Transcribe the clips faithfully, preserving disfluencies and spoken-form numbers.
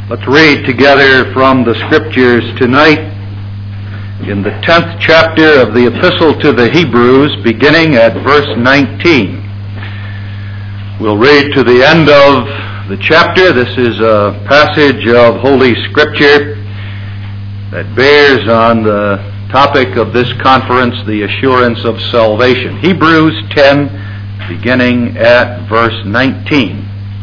Let's read together from the Scriptures tonight in the tenth chapter of the Epistle to the Hebrews, beginning at verse nineteen. We'll read to the end of the chapter. This is a passage of Holy Scripture that bears on the topic of this conference, the assurance of salvation. Hebrews ten, beginning at verse nineteen.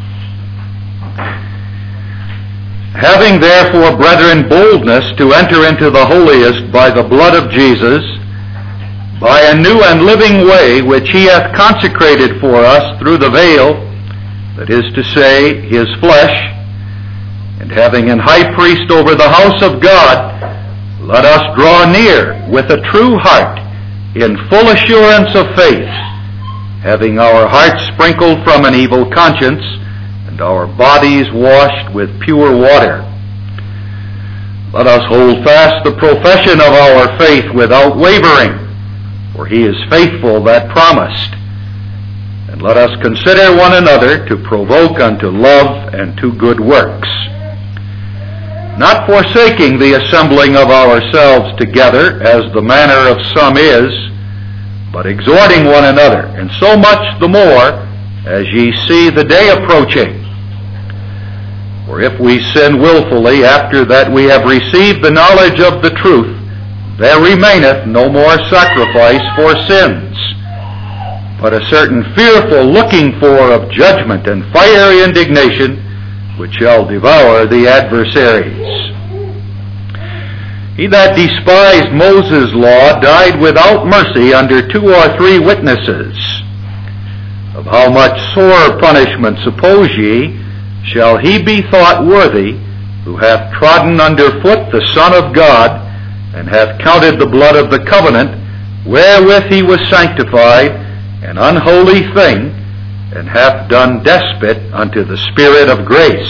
Having therefore, brethren, boldness to enter into the holiest by the blood of Jesus, by a new and living way which he hath consecrated for us through the veil, that is to say, his flesh, and having an high priest over the house of God, let us draw near with a true heart, in full assurance of faith, having our hearts sprinkled from an evil conscience, and our bodies washed with pure water. Let us hold fast the profession of our faith without wavering, for he is faithful that promised. And let us consider one another to provoke unto love and to good works, not forsaking the assembling of ourselves together, as the manner of some is, but exhorting one another, and so much the more as ye see the day approaching. For if we sin wilfully after that we have received the knowledge of the truth, there remaineth no more sacrifice for sins, but a certain fearful looking for of judgment and fiery indignation, which shall devour the adversaries. He that despised Moses' law died without mercy under two or three witnesses. Of how much sore punishment, suppose ye, shall he be thought worthy, who hath trodden under foot the Son of God, and hath counted the blood of the covenant, wherewith he was sanctified, an unholy thing, and hath done despite unto the Spirit of grace?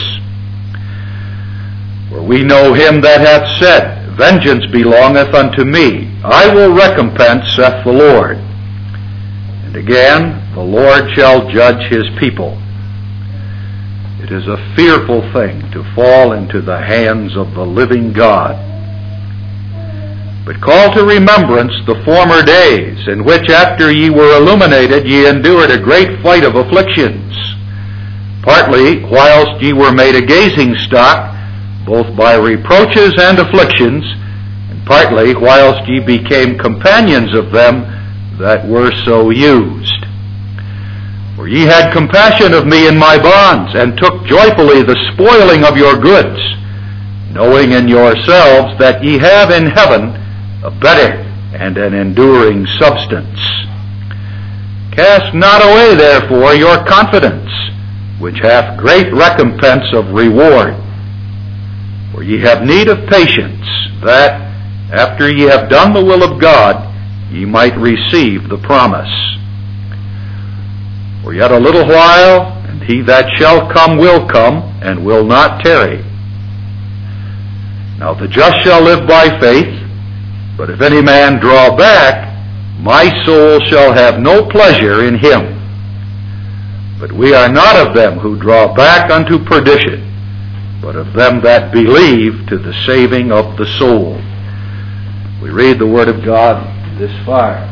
For we know him that hath said, Vengeance belongeth unto me, I will recompense, saith the Lord. And again, the Lord shall judge his people. It is a fearful thing to fall into the hands of the living God. But call to remembrance the former days, in which after ye were illuminated, ye endured a great fight of afflictions, partly whilst ye were made a gazing stock, both by reproaches and afflictions, and partly whilst ye became companions of them that were so used. For ye had compassion of me in my bonds, and took joyfully the spoiling of your goods, knowing in yourselves that ye have in heaven a better and an enduring substance. Cast not away therefore your confidence, which hath great recompense of reward. For ye have need of patience, that, after ye have done the will of God, ye might receive the promise. For yet a little while, and he that shall come will come, and will not tarry. Now the just shall live by faith, but if any man draw back, my soul shall have no pleasure in him. But we are not of them who draw back unto perdition, but of them that believe to the saving of the soul. We read the Word of God this far.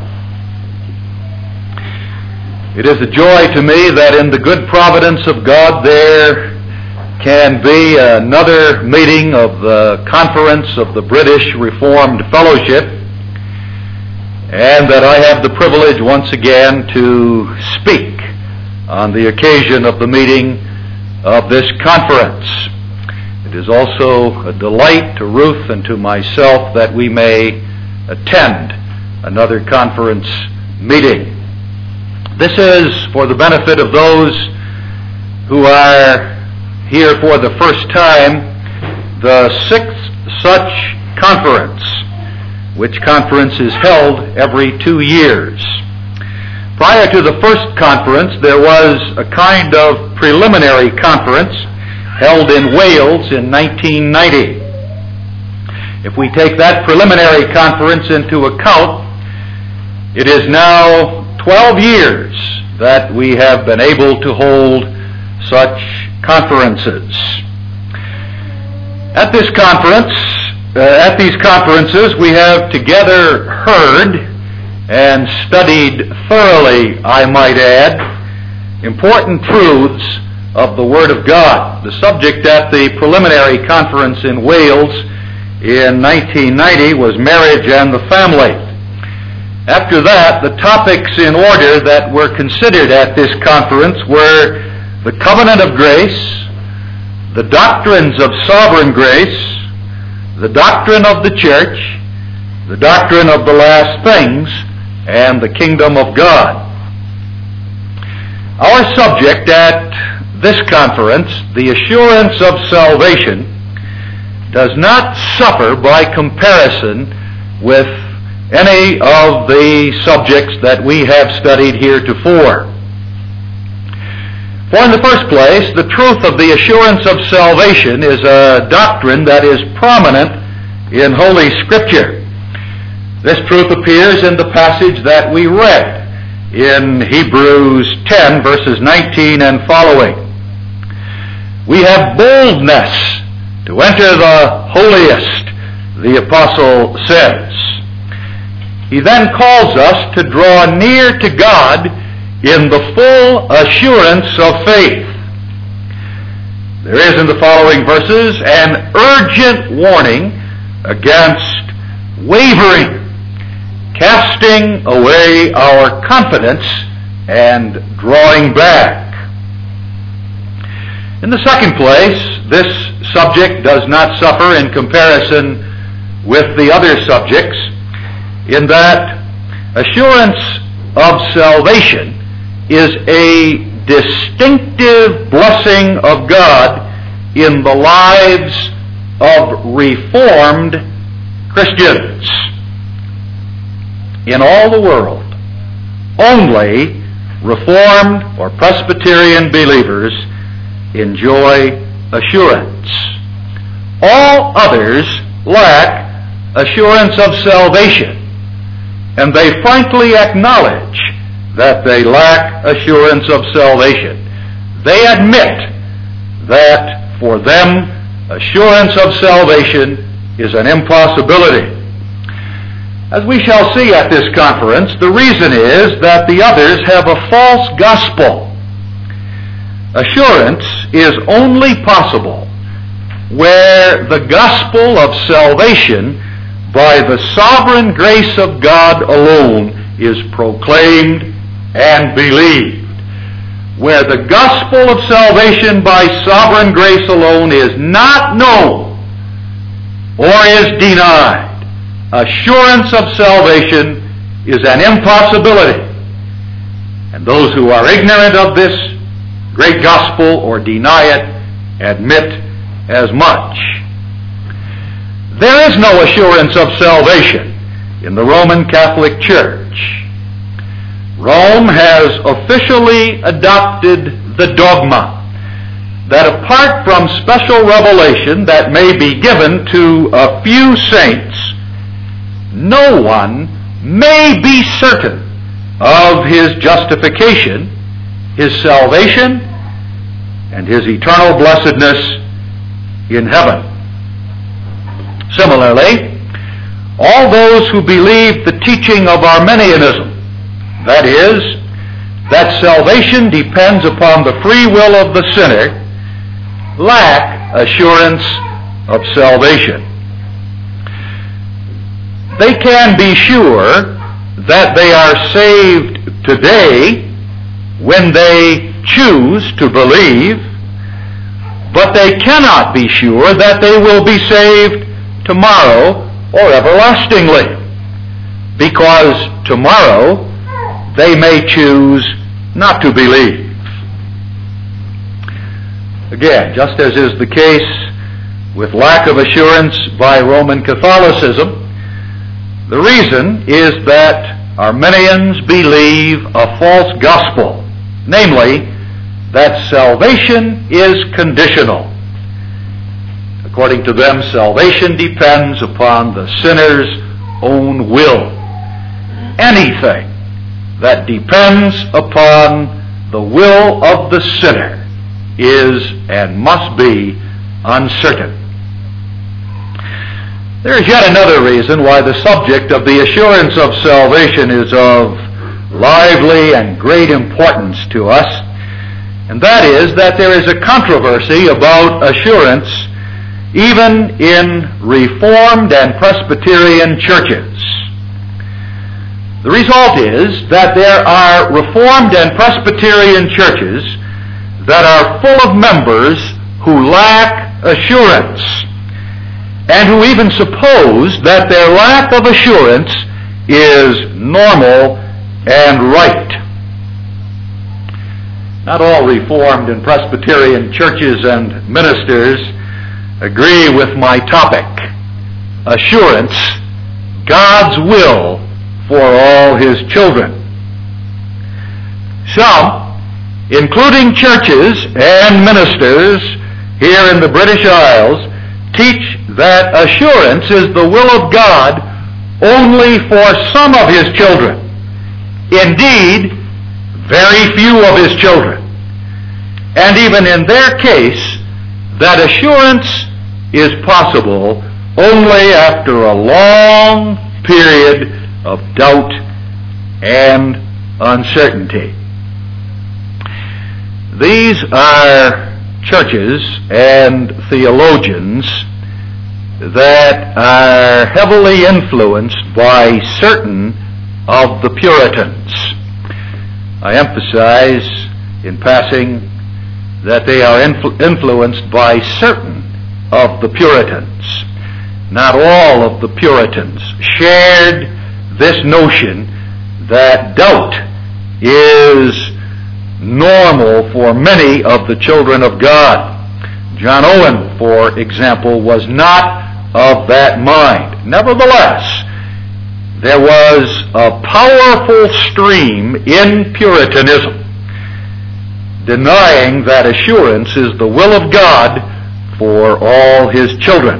It is a joy to me that in the good providence of God there can be another meeting of the Conference of the British Reformed Fellowship, and that I have the privilege once again to speak on the occasion of the meeting of this conference. It is also a delight to Ruth and to myself that we may attend another conference meeting. This is for the benefit of those who are here for the first time, the sixth such conference, which conference is held every two years. Prior to the first conference, there was a kind of preliminary conference held in Wales in nineteen ninety. If we take that preliminary conference into account, it is now twelve years that we have been able to hold such conferences. At this conference, uh, at these conferences, we have together heard and studied thoroughly, I might add, important truths of the Word of God. The subject at the preliminary conference in Wales in nineteen ninety was marriage and the family. After that, the topics in order that were considered at this conference were the covenant of grace, the doctrines of sovereign grace, the doctrine of the church, the doctrine of the last things, and the kingdom of God. Our subject at this conference, the assurance of salvation, does not suffer by comparison with any of the subjects that we have studied heretofore. For in the first place, the truth of the assurance of salvation is a doctrine that is prominent in Holy Scripture. This truth appears in the passage that we read in Hebrews ten, verses nineteen and following. We have boldness to enter the holiest, the apostle says. He then calls us to draw near to God in the full assurance of faith. There is in the following verses an urgent warning against wavering, casting away our confidence and drawing back. In the second place, this subject does not suffer in comparison with the other subjects, in that assurance of salvation is a distinctive blessing of God in the lives of Reformed Christians. In all the world, only Reformed or Presbyterian believers enjoy assurance. All others lack assurance of salvation, and they frankly acknowledge that they lack assurance of salvation. They admit that for them, assurance of salvation is an impossibility. As we shall see at this conference, the reason is that the others have a false gospel. Assurance is only possible where the gospel of salvation by the sovereign grace of God alone is proclaimed and believed. Where the gospel of salvation by sovereign grace alone is not known or is denied, assurance of salvation is an impossibility. And those who are ignorant of this great gospel or deny it admit as much. There is no assurance of salvation in the Roman Catholic Church. Rome has officially adopted the dogma that apart from special revelation that may be given to a few saints, no one may be certain of his justification, his salvation, and his eternal blessedness in heaven. Similarly, all those who believe the teaching of Arminianism, that is, that salvation depends upon the free will of the sinner, lack assurance of salvation. They can be sure that they are saved today when they choose to believe, but they cannot be sure that they will be saved tomorrow or everlastingly, because tomorrow they may choose not to believe. Again, just as is the case with lack of assurance by Roman Catholicism, the reason is that Arminians believe a false gospel, namely, that salvation is conditional. According to them, salvation depends upon the sinner's own will. Anything that depends upon the will of the sinner is and must be uncertain. There is yet another reason why the subject of the assurance of salvation is of lively and great importance to us, and that is that there is a controversy about assurance even in Reformed and Presbyterian churches. The result is that there are Reformed and Presbyterian churches that are full of members who lack assurance, and who even suppose that their lack of assurance is normal and right. Not all Reformed and Presbyterian churches and ministers agree with my topic, assurance, God's will for all His children. Some, including churches and ministers here in the British Isles, teach that assurance is the will of God only for some of His children. Indeed, very few of His children. And even in their case, that assurance is possible only after a long period of doubt and uncertainty. These are churches and theologians that are heavily influenced by certain of the Puritans. I emphasize in passing that they are influ- influenced by certain of the Puritans. Not all of the Puritans shared this notion that doubt is normal for many of the children of God. John Owen, for example, was not of that mind. Nevertheless, there was a powerful stream in Puritanism denying that assurance is the will of God for all His children.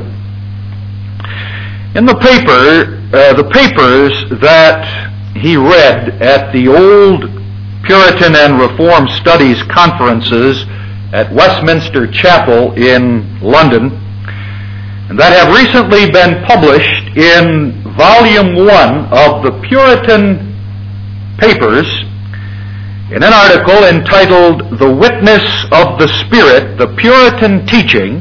In the paper, uh, the papers that he read at the old Puritan and Reformed Studies conferences at Westminster Chapel in London, and that have recently been published in volume one of the Puritan Papers, in an article entitled "The Witness of the Spirit, the Puritan Teaching,"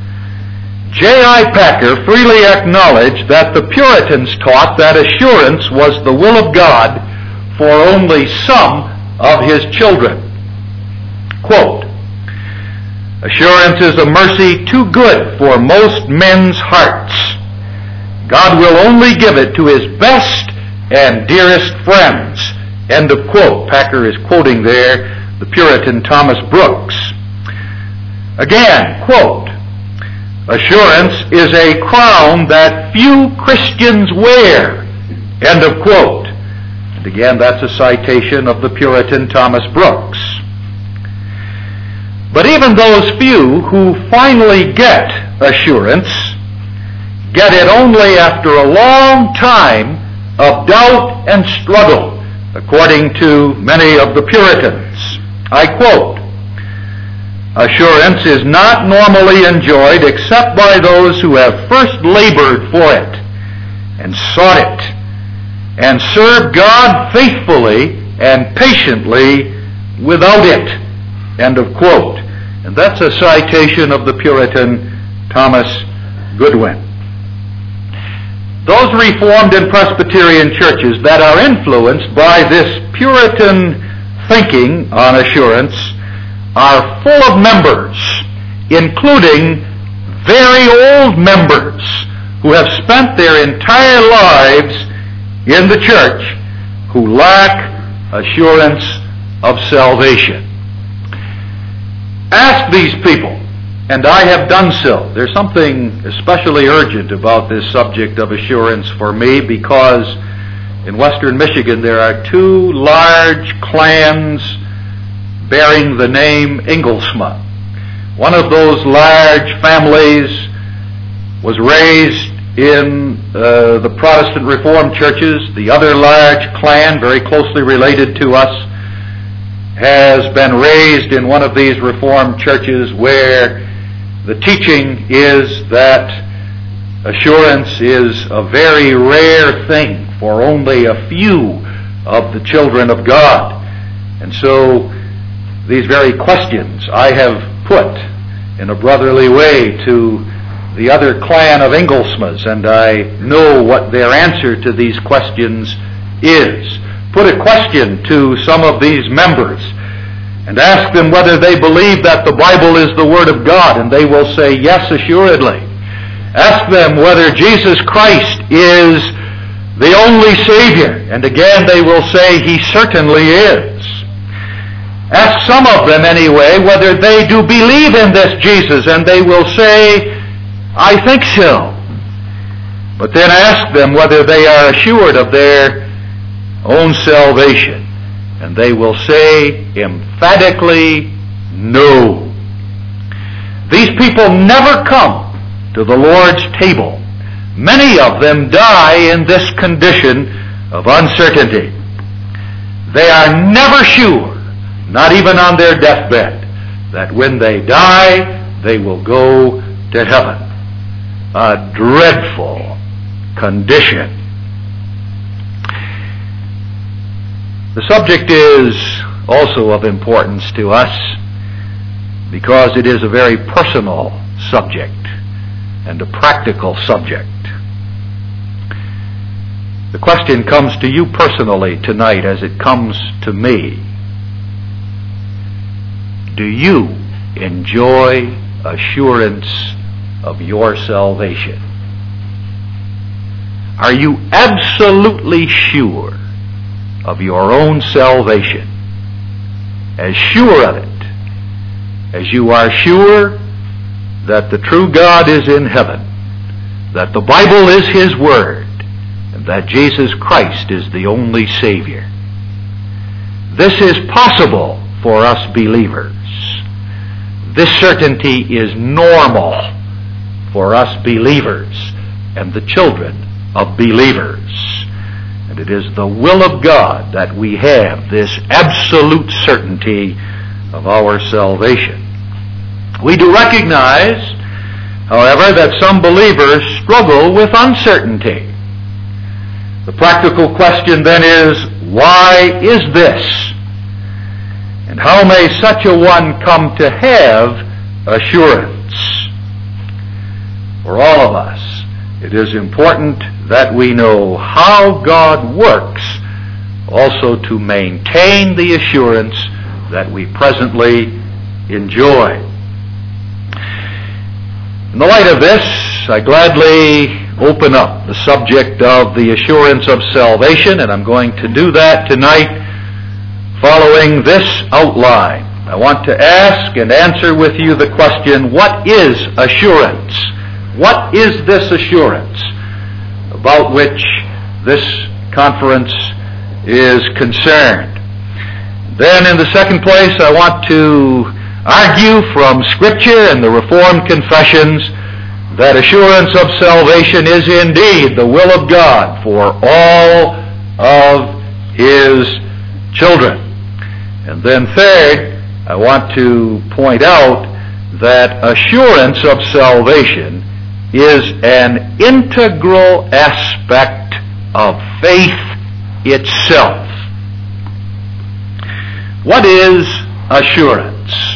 J I Packer freely acknowledged that the Puritans taught that assurance was the will of God for only some of His children. Quote, "Assurance is a mercy too good for most men's hearts. God will only give it to His best and dearest friends." End of quote. Packer is quoting there the Puritan Thomas Brooks. Again, quote, "Assurance is a crown that few Christians wear." End of quote. And again, that's a citation of the Puritan Thomas Brooks. But even those few who finally get assurance get it only after a long time of doubt and struggle, according to many of the Puritans. I quote, "Assurance is not normally enjoyed except by those who have first labored for it and sought it and served God faithfully and patiently without it." End of quote. And that's a citation of the Puritan Thomas Goodwin. Those Reformed and Presbyterian churches that are influenced by this Puritan thinking on assurance are full of members, including very old members who have spent their entire lives in the church who lack assurance of salvation. Ask these people, and I have done so. There's something especially urgent about this subject of assurance for me, because in western Michigan there are two large clans bearing the name Inglesma. One of those large families was raised in uh, the Protestant Reformed churches. The other large clan, very closely related to us, has been raised in one of these Reformed churches where the teaching is that assurance is a very rare thing for only a few of the children of God. And so these very questions I have put in a brotherly way to the other clan of Inglesmiths, and I know what their answer to these questions is. Put a question to some of these members and ask them whether they believe that the Bible is the Word of God, and they will say, yes, assuredly. Ask them whether Jesus Christ is the only Savior, and again they will say, He certainly is. Ask some of them anyway whether they do believe in this Jesus, and they will say, I think so. But then ask them whether they are assured of their own salvation, and they will say emphatically, no. These people never come to the Lord's table. Many of them die in this condition of uncertainty. They are never sure, not even on their deathbed, that when they die, they will go to heaven. A dreadful condition. The subject is also of importance to us because it is a very personal subject and a practical subject. The question comes to you personally tonight as it comes to me. Do you enjoy assurance of your salvation? Are you absolutely sure of your own salvation? As sure of it as you are sure that the true God is in heaven, that the Bible is His Word, and that Jesus Christ is the only Savior. This is possible for us believers. This certainty is normal for us believers and the children of believers. And it is the will of God that we have this absolute certainty of our salvation. We do recognize, however, that some believers struggle with uncertainty. The practical question then is, why is this? And how may such a one come to have assurance? For all of us, it is important that we know how God works also to maintain the assurance that we presently enjoy. In the light of this, I gladly open up the subject of the assurance of salvation, and I'm going to do that tonight following this outline. I want to ask and answer with you the question, what is assurance? What is this assurance about which this conference is concerned? Then in the second place, I want to argue from Scripture and the Reformed confessions that assurance of salvation is indeed the will of God for all of His children. And then third, I want to point out that assurance of salvation is an integral aspect of faith itself. What is assurance?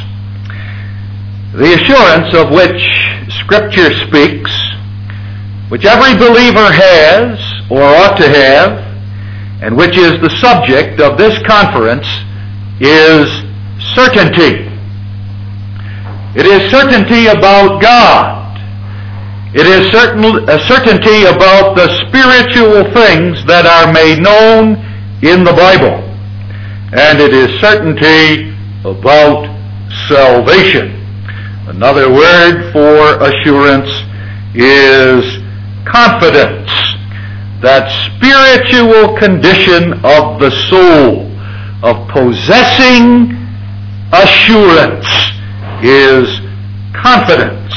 The assurance of which Scripture speaks, which every believer has or ought to have, and which is the subject of this conference, is certainty. It is certainty about God. It is certain, a certainty about the spiritual things that are made known in the Bible. And it is certainty about salvation. Another word for assurance is confidence. That spiritual condition of the soul of possessing assurance is confidence.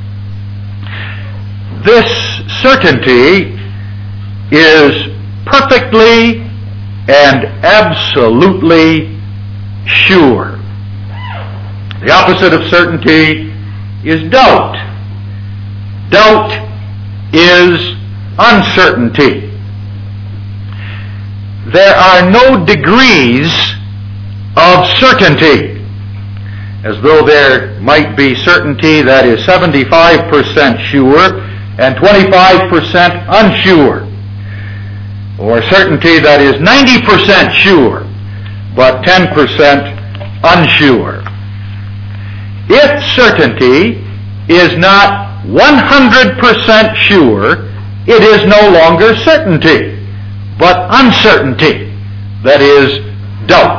This certainty is perfectly and absolutely sure. The opposite of certainty is doubt. Doubt is uncertainty. There are no degrees of certainty, as though there might be certainty that is seventy-five percent sure and twenty-five percent unsure, or certainty that is ninety percent sure but ten percent unsure. If certainty is not one hundred percent sure, it is no longer certainty, but uncertainty, that is, doubt.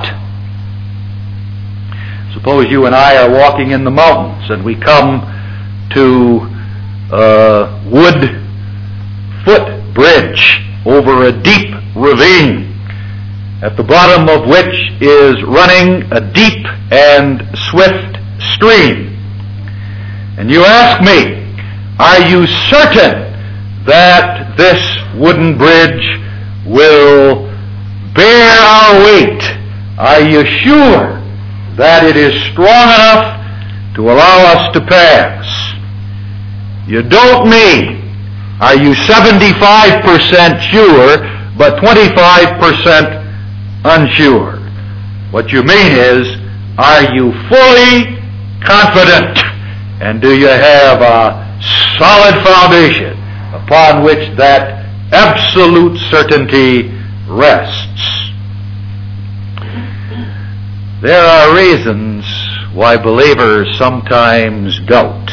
Suppose you and I are walking in the mountains and we come to a wood footbridge over a deep ravine, at the bottom of which is running a deep and swift stream. And you ask me, are you certain that this wooden bridge will bear our weight? Are you sure that it is strong enough to allow us to pass? You don't mean, are you seventy-five percent sure but twenty-five percent unsure? What you mean is, are you fully confident? And do you have a solid foundation upon which that absolute certainty rests? There are reasons why believers sometimes doubt.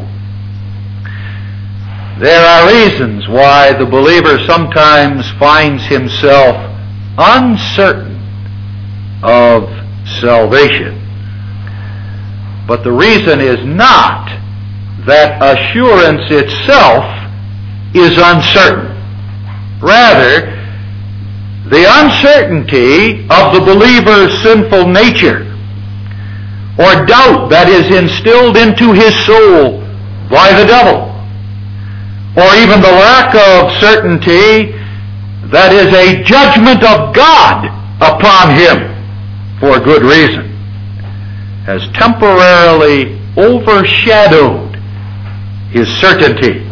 There are reasons why the believer sometimes finds himself uncertain of salvation. But the reason is not that assurance itself is uncertain. Rather, the uncertainty of the believer's sinful nature, or doubt that is instilled into his soul by the devil, or even the lack of certainty that is a judgment of God upon him for good reason, has temporarily overshadowed his certainty.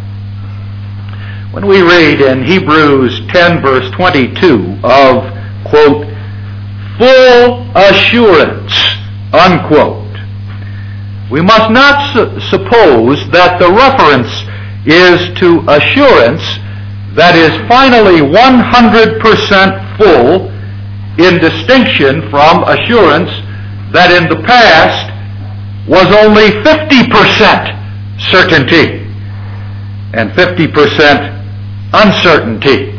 When we read in Hebrews ten verse twenty-two of, quote, full assurance, unquote, we must not su- suppose that the reference is to assurance that is finally one hundred percent full, in distinction from assurance that in the past was only fifty percent certainty and fifty percent uncertainty.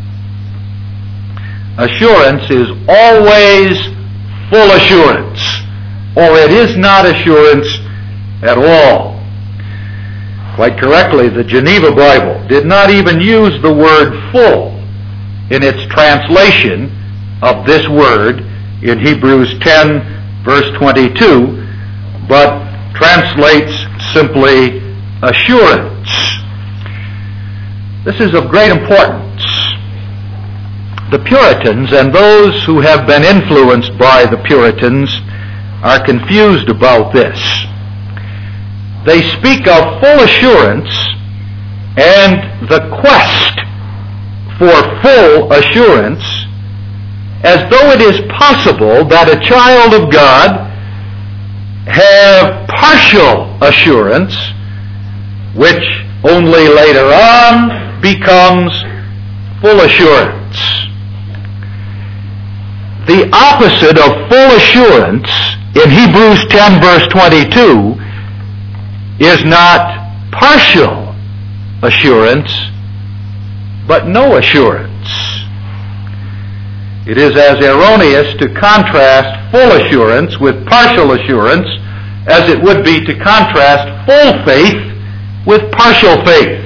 Assurance is always full assurance, or it is not assurance at all. Quite correctly, the Geneva Bible did not even use the word full in its translation of this word in Hebrews ten verse twenty-two, but translates simply assurance. This is of great importance. The Puritans and those who have been influenced by the Puritans are confused about this. They speak of full assurance and the quest for full assurance as though it is possible that a child of God have partial assurance, which only later on becomes full assurance. The opposite of full assurance in Hebrews ten verse twenty-two is not partial assurance, but no assurance. It is as erroneous to contrast full assurance with partial assurance as it would be to contrast full faith with partial faith.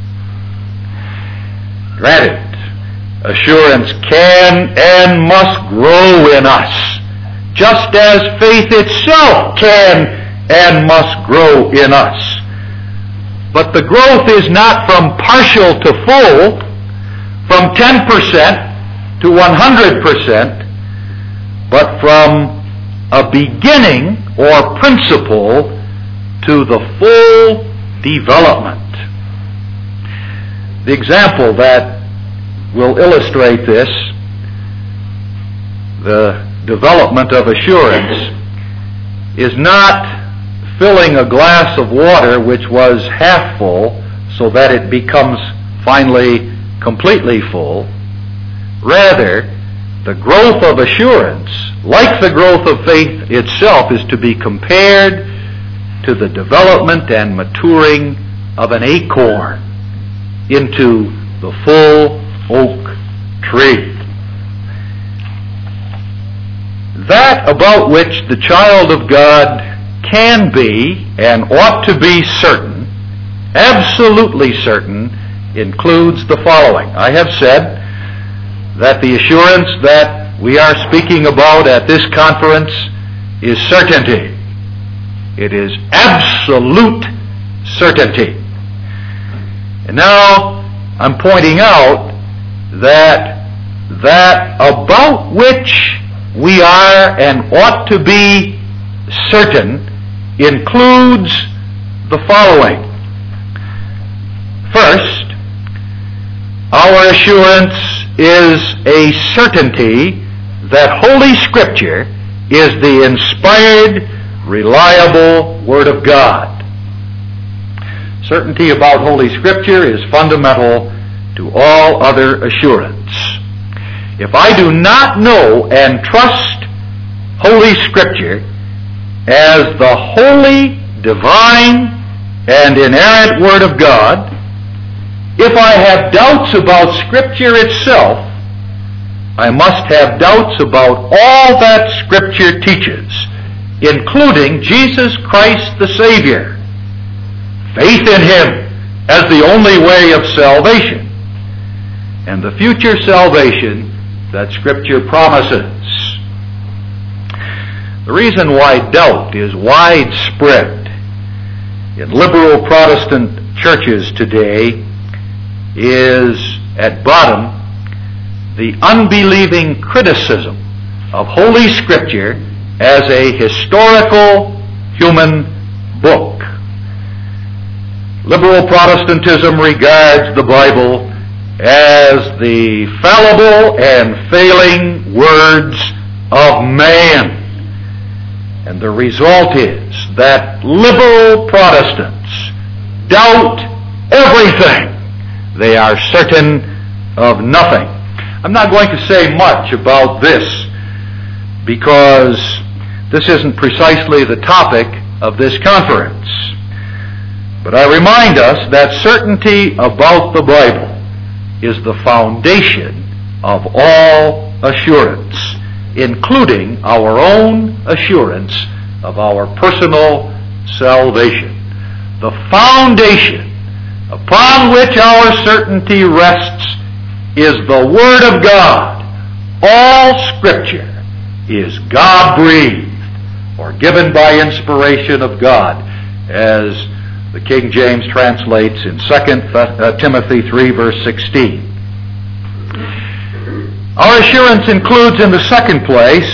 Granted, assurance can and must grow in us, just as faith itself can and must grow in us. But the growth is not from partial to full, from ten percent to one hundred percent, but from a beginning or principle to the full development. The example that will illustrate this, the development of assurance, is not filling a glass of water which was half full so that it becomes finally completely full. Rather, the growth of assurance, like the growth of faith itself, is to be compared to the development and maturing of an acorn into the full oak tree. That about which the child of God can be and ought to be certain, absolutely certain, includes the following. I have said that the assurance that we are speaking about at this conference is certainty. It is absolute certainty. And now I'm pointing out that that about which we are and ought to be certain includes the following. First, our assurance is a certainty that Holy Scripture is the inspired, reliable Word of God. Certainty about Holy Scripture is fundamental to all other assurance. If I do not know and trust Holy Scripture as the holy, divine, and inerrant Word of God, if I have doubts about Scripture itself, I must have doubts about all that Scripture teaches, including Jesus Christ the Savior, faith in Him as the only way of salvation, and the future salvation that Scripture promises. The reason why doubt is widespread in liberal Protestant churches today is, at bottom, the unbelieving criticism of Holy Scripture as a historical human book. Liberal Protestantism regards the Bible as the fallible and failing words of man. And the result is that liberal Protestants doubt everything. They are certain of nothing. I'm not going to say much about this because this isn't precisely the topic of this conference. But I remind us that certainty about the Bible is the foundation of all assurance, including our own assurance of our personal salvation. The foundation upon which our certainty rests is the Word of God. All Scripture is God-breathed or given by inspiration of God, as the King James translates in Second Timothy three, verse sixteen. Our assurance includes, in the second place,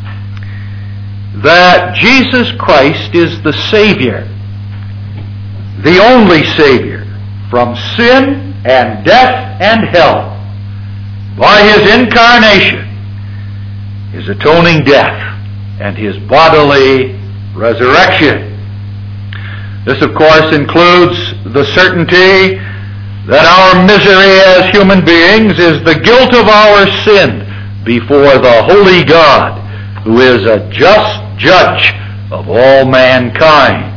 that Jesus Christ is the Savior, the only Savior from sin and death and hell, by His incarnation, His atoning death, and His bodily resurrection. This, of course, includes the certainty that our misery as human beings is the guilt of our sin before the holy God, who is a just judge of all mankind.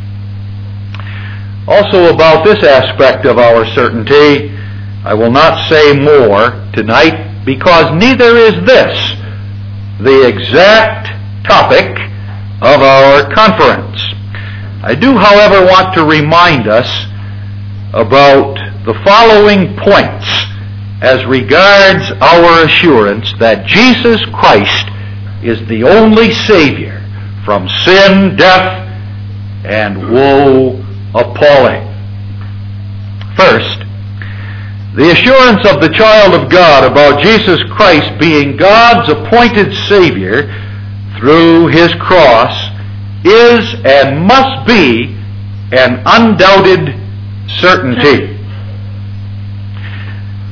Also, about this aspect of our certainty, I will not say more tonight, because neither is this the exact topic of our conference. I do, however, want to remind us about the following points as regards our assurance that Jesus Christ is the only Savior from sin, death, and woe appalling. First, the assurance of the child of God about Jesus Christ being God's appointed Savior through His cross is and must be an undoubted certainty.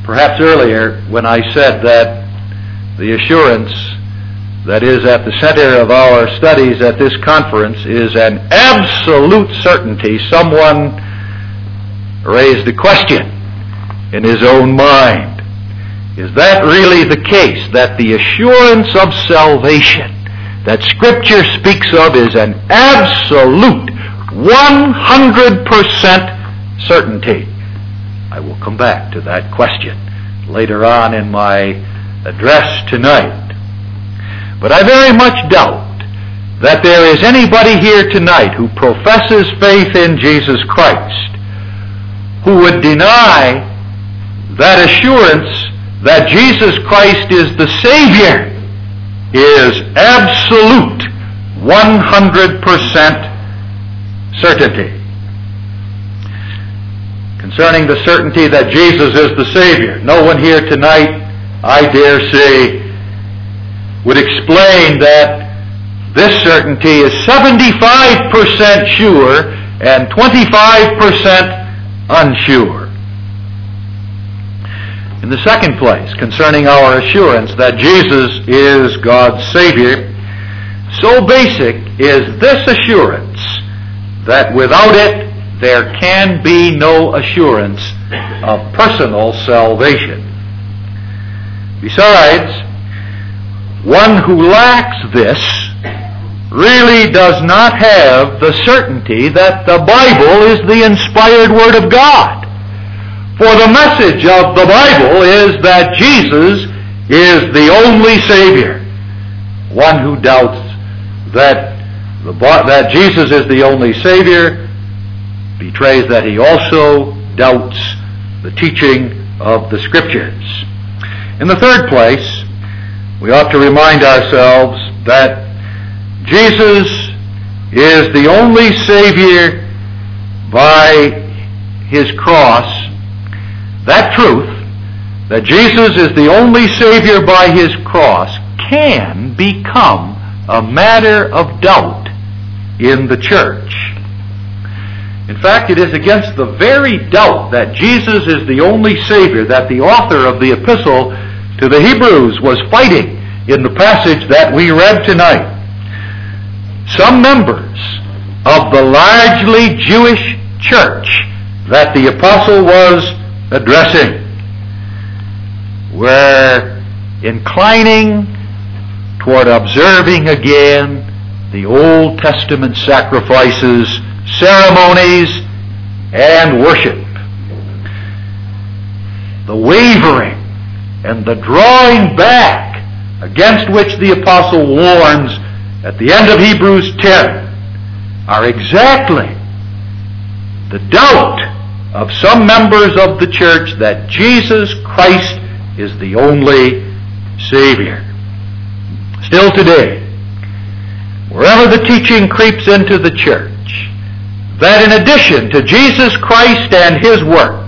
perhaps earlier when I said that the assurance that is at the center of our studies at this conference is an absolute certainty. Someone raised a question in his own mind. Is that really the case, that the assurance of salvation that Scripture speaks of is an absolute one hundred percent certainty? I will come back to that question later on in my address tonight. But I very much doubt that there is anybody here tonight who professes faith in Jesus Christ who would deny that assurance that Jesus Christ is the Savior is absolute one hundred percent certainty. Concerning the certainty that Jesus is the Savior, no one here tonight, I dare say, would explain that this certainty is seventy-five percent sure and twenty-five percent unsure. In the second place, concerning our assurance that Jesus is God's Savior, so basic is this assurance that without it there can be no assurance of personal salvation. Besides, one who lacks this really does not have the certainty that the Bible is the inspired Word of God. For the message of the Bible is that Jesus is the only Savior. One who doubts that, the, that Jesus is the only Savior betrays that he also doubts the teaching of the Scriptures. In the third place, we ought to remind ourselves that Jesus is the only Savior by His cross. That truth, that Jesus is the only Savior by His cross, can become a matter of doubt in the church. In fact, it is against the very doubt that Jesus is the only Savior that the author of the epistle to the Hebrews was fighting in the passage that we read tonight. Some members of the largely Jewish church that the apostle was addressing were inclining toward observing again the Old Testament sacrifices, ceremonies, and worship. The wavering and the drawing back against which the apostle warns at the end of Hebrews ten are exactly the doubt of some members of the church that Jesus Christ is the only Savior. Still today, wherever the teaching creeps into the church, that in addition to Jesus Christ and His work,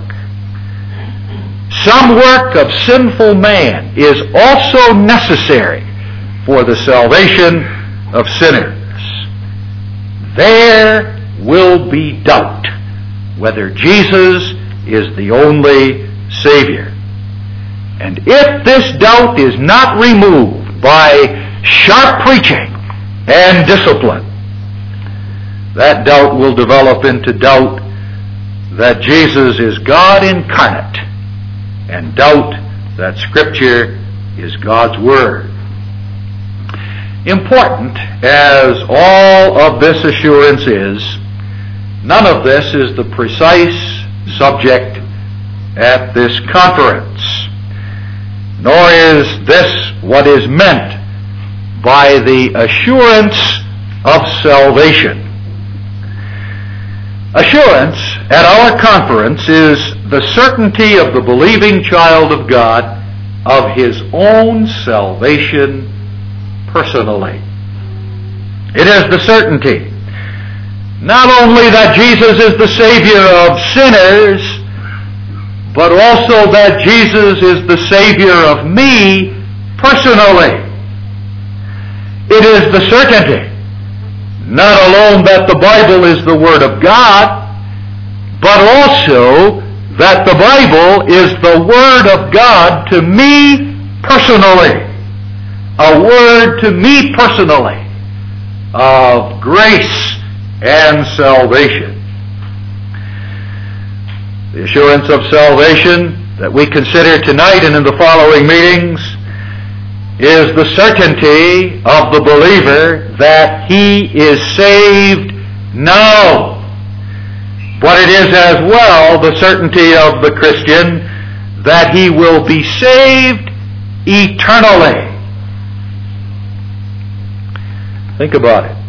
some work of sinful man is also necessary for the salvation of sinners, there will be doubt whether Jesus is the only Savior. And if this doubt is not removed by sharp preaching and discipline, that doubt will develop into doubt that Jesus is God incarnate, and doubt that Scripture is God's Word. Important as all of this assurance is, none of this is the precise subject at this conference, nor is this what is meant by the assurance of salvation. Assurance at our conference is the certainty of the believing child of God of his own salvation personally. It is the certainty not only that Jesus is the Savior of sinners, but also that Jesus is the Savior of me personally. It is the certainty not alone that the Bible is the Word of God, but also that the Bible is the Word of God to me personally. A word to me personally of grace and salvation. The assurance of salvation that we consider tonight and in the following meetings is the certainty of the believer that he is saved now. But it is as well the certainty of the Christian that he will be saved eternally. Think about it.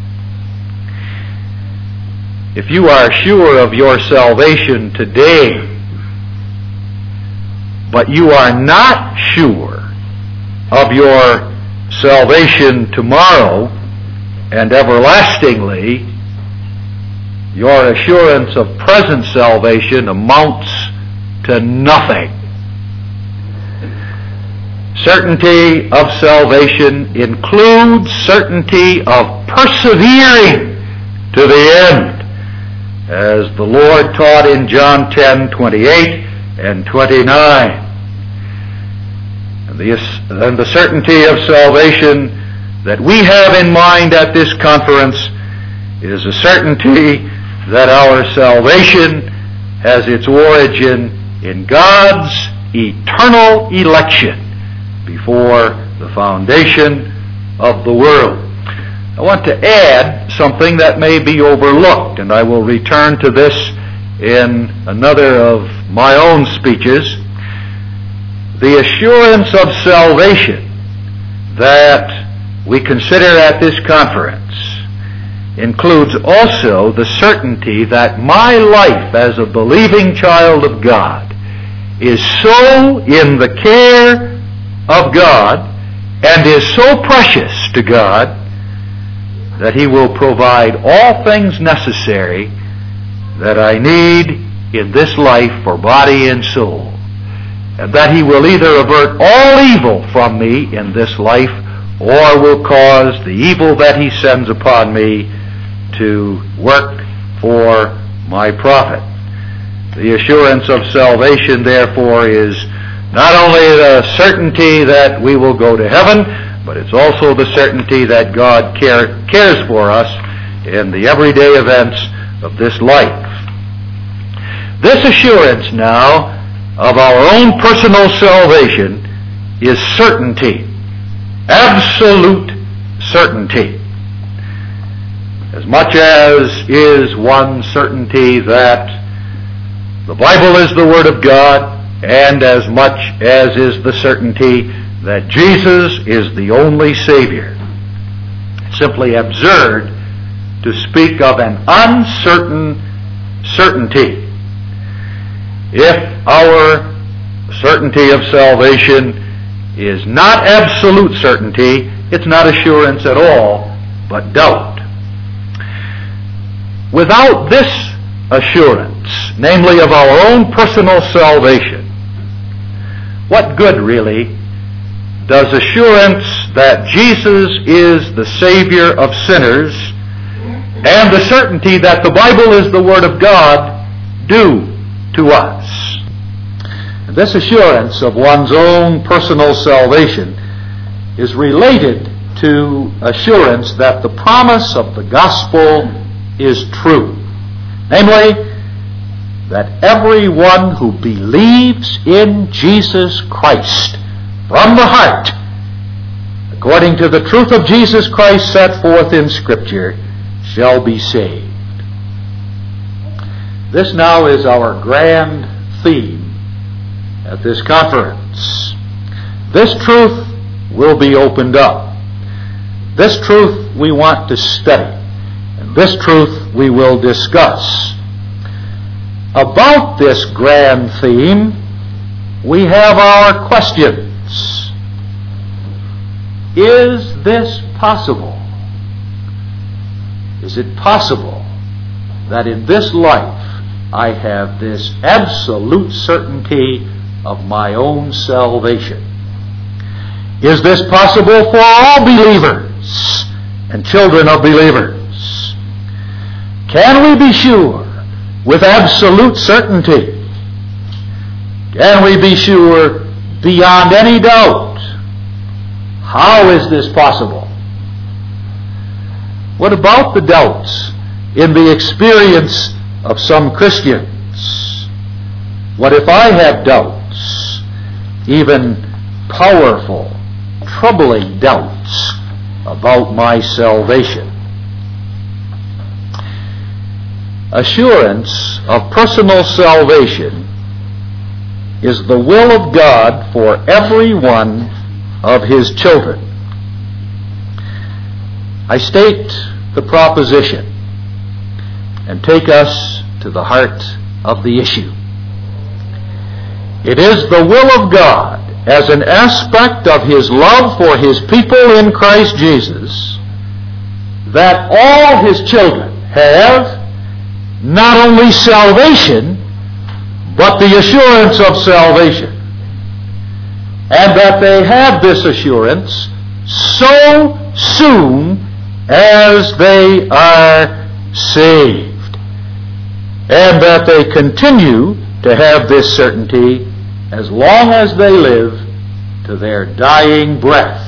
If you are sure of your salvation today, but you are not sure of your salvation tomorrow and everlastingly, your assurance of present salvation amounts to nothing. Certainty of salvation includes certainty of persevering to the end, as the Lord taught in John ten twenty-eight and twenty-nine. And the, and the certainty of salvation that we have in mind at this conference is a certainty that our salvation has its origin in God's eternal election before the foundation of the world. I want to add something that may be overlooked, and I will return to this in another of my own speeches. The assurance of salvation that we consider at this conference includes also the certainty that my life as a believing child of God is so in the care of God and is so precious to God that He will provide all things necessary that I need in this life for body and soul, and that He will either avert all evil from me in this life or will cause the evil that He sends upon me to work for my profit. The assurance of salvation, therefore, is not only the certainty that we will go to heaven, but it's also the certainty that God care, cares for us in the everyday events of this life. This assurance now of our own personal salvation is certainty, absolute certainty. As much as is one certainty that the Bible is the Word of God, and as much as is the certainty that Jesus is the only Savior. It's simply absurd to speak of an uncertain certainty. If our certainty of salvation is not absolute certainty, it's not assurance at all, but doubt. Without this assurance, namely of our own personal salvation, what good, really, does assurance that Jesus is the Savior of sinners and the certainty that the Bible is the Word of God do to us? And this assurance of one's own personal salvation is related to assurance that the promise of the gospel is true. Namely, that everyone who believes in Jesus Christ from the heart, according to the truth of Jesus Christ set forth in Scripture, shall be saved. This now is our grand theme at this conference. This truth will be opened up. This truth we want to study. And this truth we will discuss. About this grand theme, we have our questions. Is this possible? Is it possible that in this life I have this absolute certainty of my own salvation? Is this possible for all believers and children of believers? Can we be sure with absolute certainty Can we be sure beyond any doubt? How is this possible? What about the doubts in the experience of some Christians? What if I have doubts, even powerful, troubling doubts about my salvation? Assurance of personal salvation is the will of God for every one of His children. I state the proposition and take us to the heart of the issue. It is the will of God, as an aspect of His love for His people in Christ Jesus, that all His children have not only salvation, but the assurance of salvation. And that they have this assurance so soon as they are saved. And that they continue to have this certainty as long as they live to their dying breath.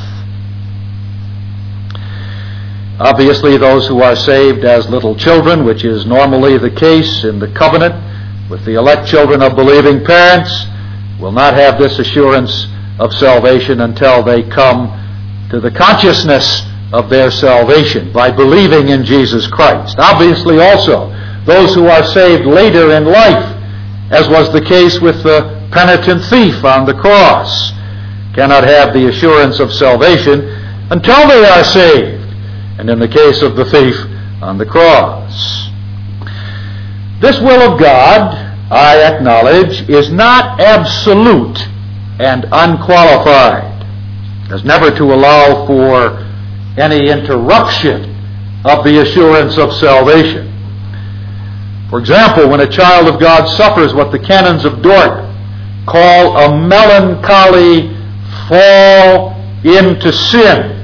Obviously, those who are saved as little children, which is normally the case in the covenant with the elect children of believing parents, will not have this assurance of salvation until they come to the consciousness of their salvation by believing in Jesus Christ. Obviously, also, those who are saved later in life, as was the case with the penitent thief on the cross, cannot have the assurance of salvation until they are saved. And in the case of the thief on the cross, this will of God, I acknowledge, is not absolute and unqualified. It is never to allow for any interruption of the assurance of salvation. For example, when a child of God suffers what the canons of Dort call a melancholy fall into sin,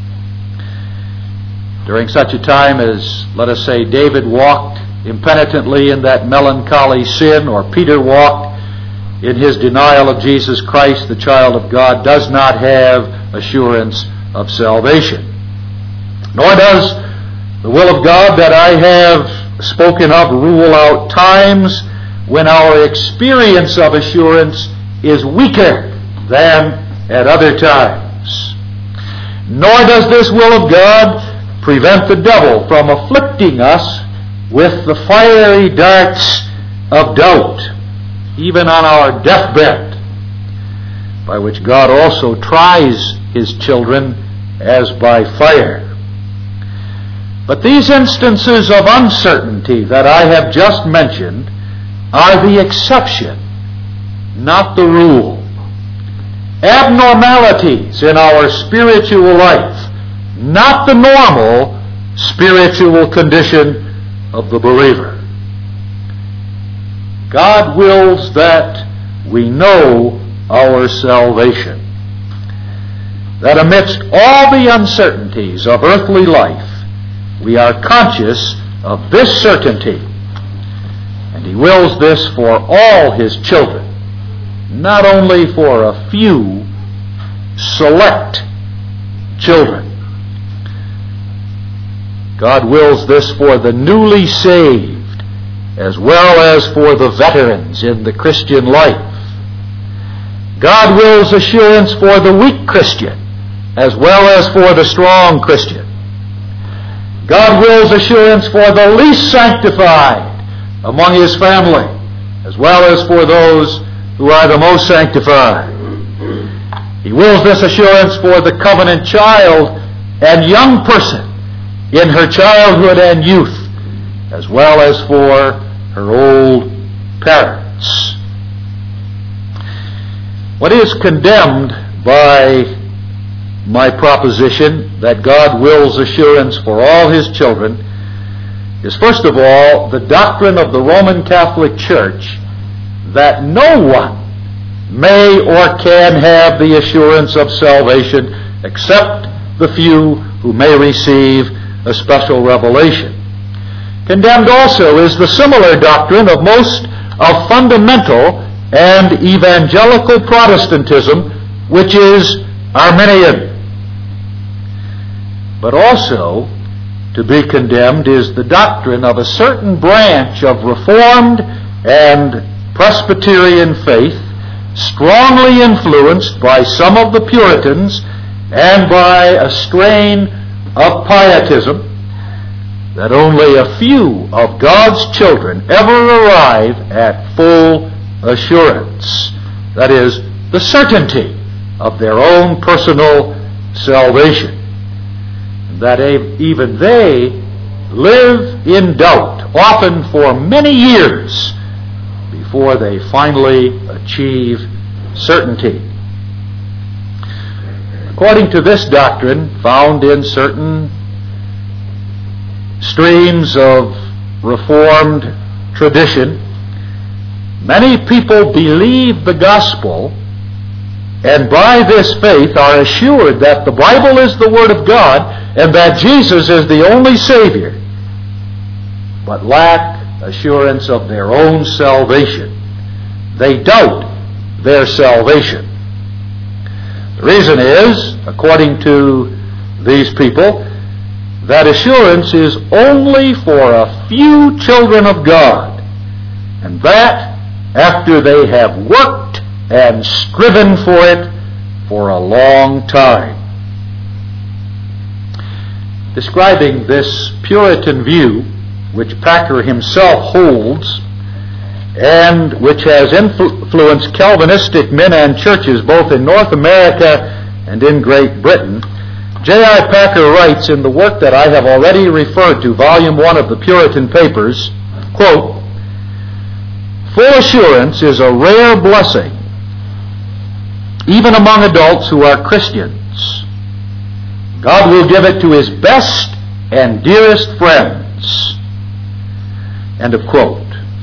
during such a time as, let us say, David walked impenitently in that melancholy sin, or Peter walked in his denial of Jesus Christ, the child of God does not have assurance of salvation. Nor does the will of God that I have spoken of rule out times when our experience of assurance is weaker than at other times. Nor does this will of God prevent the devil from afflicting us with the fiery darts of doubt, even on our deathbed, by which God also tries His children as by fire. But these instances of uncertainty that I have just mentioned are the exception, not the rule. Abnormalities in our spiritual life, not the normal spiritual condition of the believer. God wills that we know our salvation, that amidst all the uncertainties of earthly life, we are conscious of this certainty, and He wills this for all His children, not only for a few select children. God wills this for the newly saved as well as for the veterans in the Christian life. God wills assurance for the weak Christian as well as for the strong Christian. God wills assurance for the least sanctified among His family as well as for those who are the most sanctified. He wills this assurance for the covenant child and young person in her childhood and youth, as well as for her old parents. What is condemned by my proposition that God wills assurance for all His children is, first of all, the doctrine of the Roman Catholic Church that no one may or can have the assurance of salvation except the few who may receive a special revelation. Condemned also is the similar doctrine of most of fundamental and evangelical Protestantism, which is Arminian. But also to be condemned is the doctrine of a certain branch of Reformed and Presbyterian faith, strongly influenced by some of the Puritans and by a strain of pietism, that only a few of God's children ever arrive at full assurance. That is, the certainty of their own personal salvation. That even they live in doubt, often for many years, before they finally achieve certainty. According to this doctrine, found in certain streams of Reformed tradition, many people believe the gospel, and by this faith are assured that the Bible is the Word of God and that Jesus is the only Savior, but lack assurance of their own salvation. They doubt their salvation. The reason is, according to these people, that assurance is only for a few children of God, and that after they have worked and striven for it for a long time. Describing this Puritan view, which Packer himself holds, and which has influenced Calvinistic men and churches both in North America and in Great Britain, J I Packer writes in the work that I have already referred to, Volume one of the Puritan Papers, quote, "Full assurance is a rare blessing, even among adults who are Christians. God will give it to His best and dearest friends." End of quote.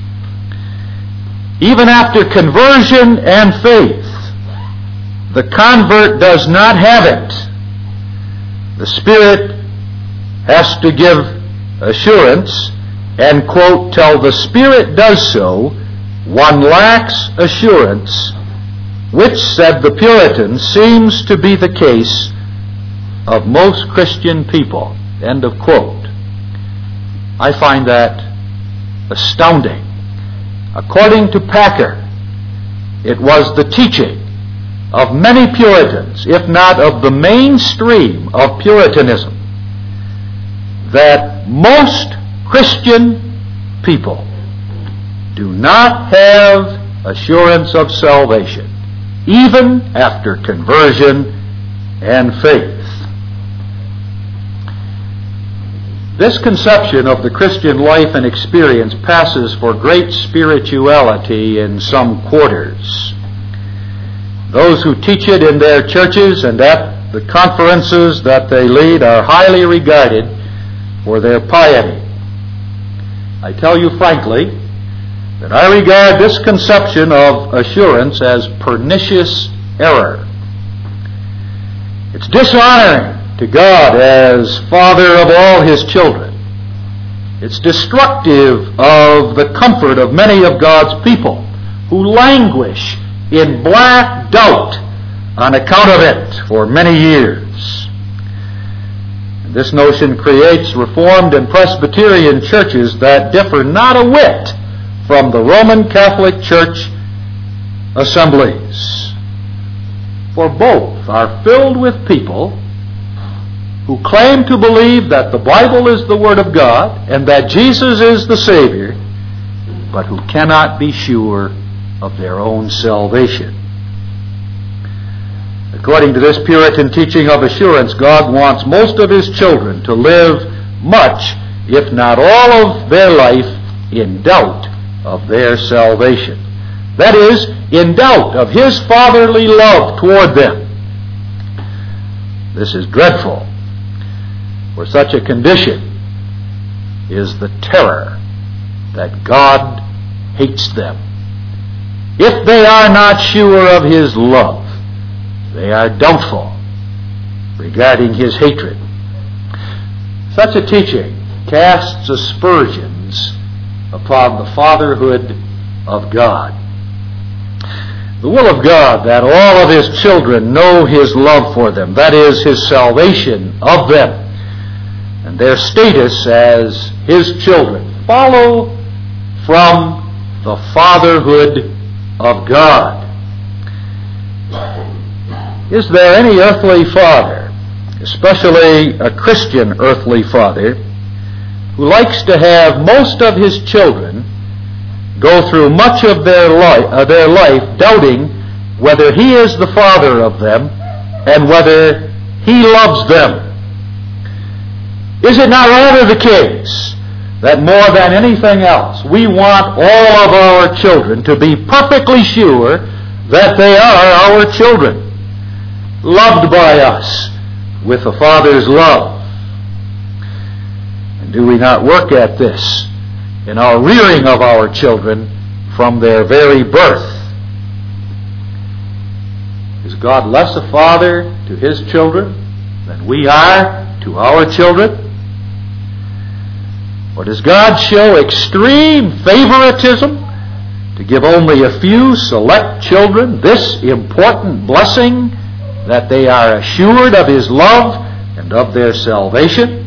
Even after conversion and faith, the convert does not have it. The Spirit has to give assurance, and, quote, "till the Spirit does so, one lacks assurance, which," said the Puritans, "seems to be the case of most Christian people." End of quote. I find that astounding. According to Packer, it was the teaching of many Puritans, if not of the mainstream of Puritanism, that most Christian people do not have assurance of salvation, even after conversion and faith. This conception of the Christian life and experience passes for great spirituality in some quarters. Those who teach it in their churches and at the conferences that they lead are highly regarded for their piety. I tell you frankly that I regard this conception of assurance as pernicious error. It's dishonoring to God as Father of all His children. It's destructive of the comfort of many of God's people who languish in black doubt on account of it for many years. And this notion creates Reformed and Presbyterian churches that differ not a whit from the Roman Catholic Church assemblies. For both are filled with people who claim to believe that the Bible is the Word of God and that Jesus is the Savior, but who cannot be sure of their own salvation. According to this Puritan teaching of assurance, God wants most of His children to live much, if not all of their life, in doubt of their salvation. That is, in doubt of His fatherly love toward them. This is dreadful, for such a condition is the terror that God hates them. If they are not sure of His love, they are doubtful regarding His hatred. Such a teaching casts aspersions upon the fatherhood of God. The will of God, that all of His children know His love for them, that is, His salvation of them, and their status as His children, follow from the fatherhood of God. Is there any earthly father, especially a Christian earthly father, who likes to have most of his children go through much of their life, uh, their life doubting whether he is the father of them and whether he loves them? Is it not rather the case that more than anything else, we want all of our children to be perfectly sure that they are our children, loved by us with a Father's love? And do we not work at this in our rearing of our children from their very birth? Is God less a father to His children than we are to our children? Or does God show extreme favoritism to give only a few select children this important blessing, that they are assured of His love and of their salvation?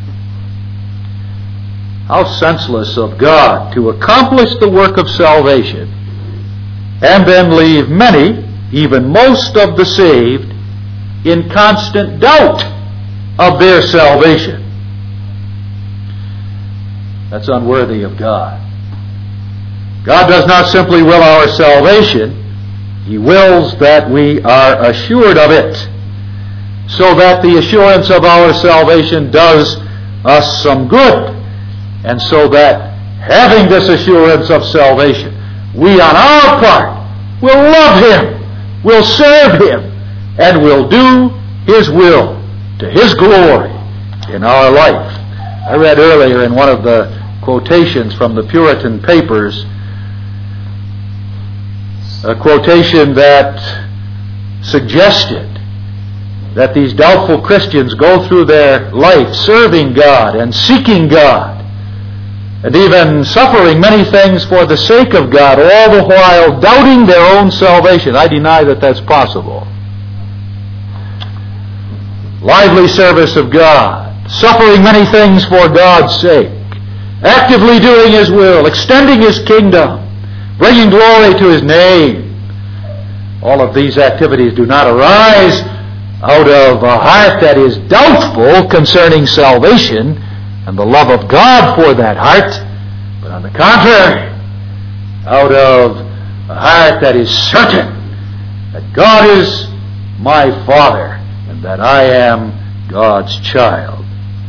How senseless of God to accomplish the work of salvation and then leave many, even most of the saved, in constant doubt of their salvation. That's unworthy of God. God does not simply will our salvation, He wills that we are assured of it, so that the assurance of our salvation does us some good, and so that, having this assurance of salvation, we on our part will love Him, will serve Him, and will do His will to His glory in our life. I read earlier in one of the quotations from the Puritan papers a quotation that suggested that these doubtful Christians go through their life serving God and seeking God, and even suffering many things for the sake of God, all the while doubting their own salvation. I deny that that's possible. Lively service of God, suffering many things for God's sake, actively doing His will, extending His kingdom, bringing glory to His name. All of these activities do not arise out of a heart that is doubtful concerning salvation and the love of God for that heart, but on the contrary, out of a heart that is certain that God is my Father and that I am God's child.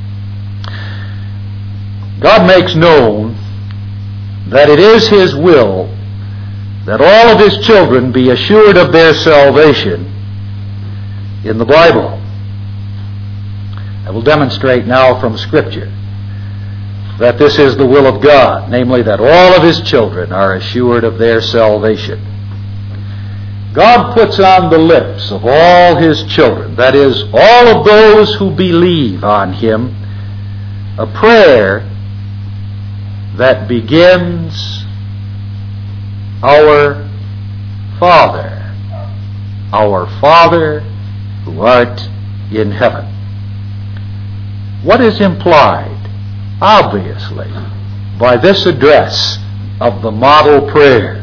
God makes known that it is His will that all of His children be assured of their salvation in the Bible. I will demonstrate now from Scripture that this is the will of God, namely that all of His children are assured of their salvation. God puts on the lips of all His children, that is, all of those who believe on Him, a prayer that begins, Our Father, our Father who art in heaven. What is implied, obviously, by this address of the model prayer?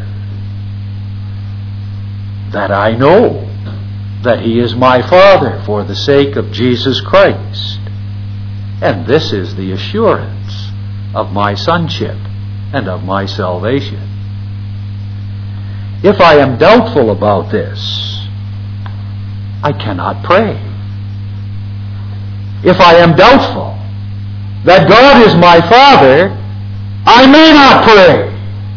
That I know that He is my Father for the sake of Jesus Christ. And this is the assurance of my sonship and of my salvation. If I am doubtful about this, I cannot pray. If I am doubtful that God is my Father, I may not pray.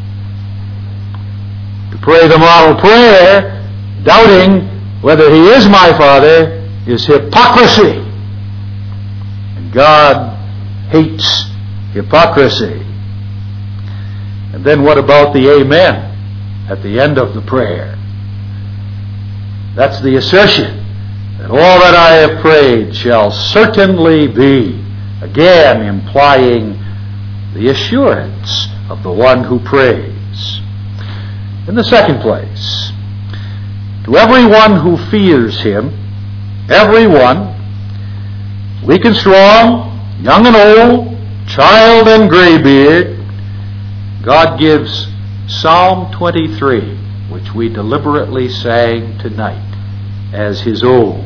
To pray the model prayer, doubting whether He is my Father, is hypocrisy. And God hates hypocrisy. And then what about the amen at the end of the prayer? That's the assertion that all that I have prayed shall certainly be, again implying the assurance of the one who prays. In the second place, to everyone who fears him, everyone, weak and strong, young and old, child and graybeard, God gives Psalm twenty-three, which we deliberately sang tonight, as his own.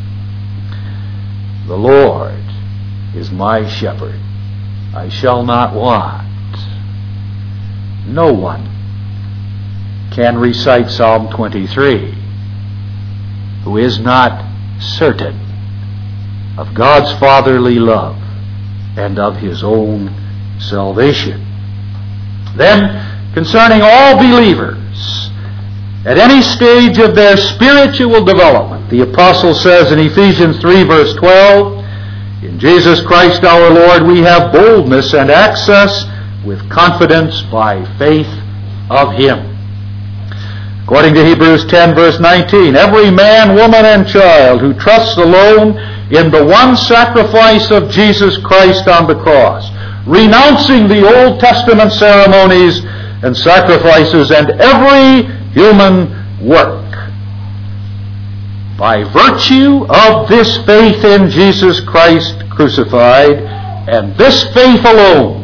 The Lord is my shepherd. I shall not want. No one can recite Psalm twenty-three who is not certain of God's fatherly love and of his own salvation. Then, concerning all believers, at any stage of their spiritual development, the apostle says in Ephesians three, verse twelve, in Jesus Christ our Lord we have boldness and access with confidence by faith of him. According to Hebrews ten, verse nineteen, every man, woman, and child who trusts alone in the one sacrifice of Jesus Christ on the cross, renouncing the Old Testament ceremonies and sacrifices and every human work, by virtue of this faith in Jesus Christ crucified, and this faith alone,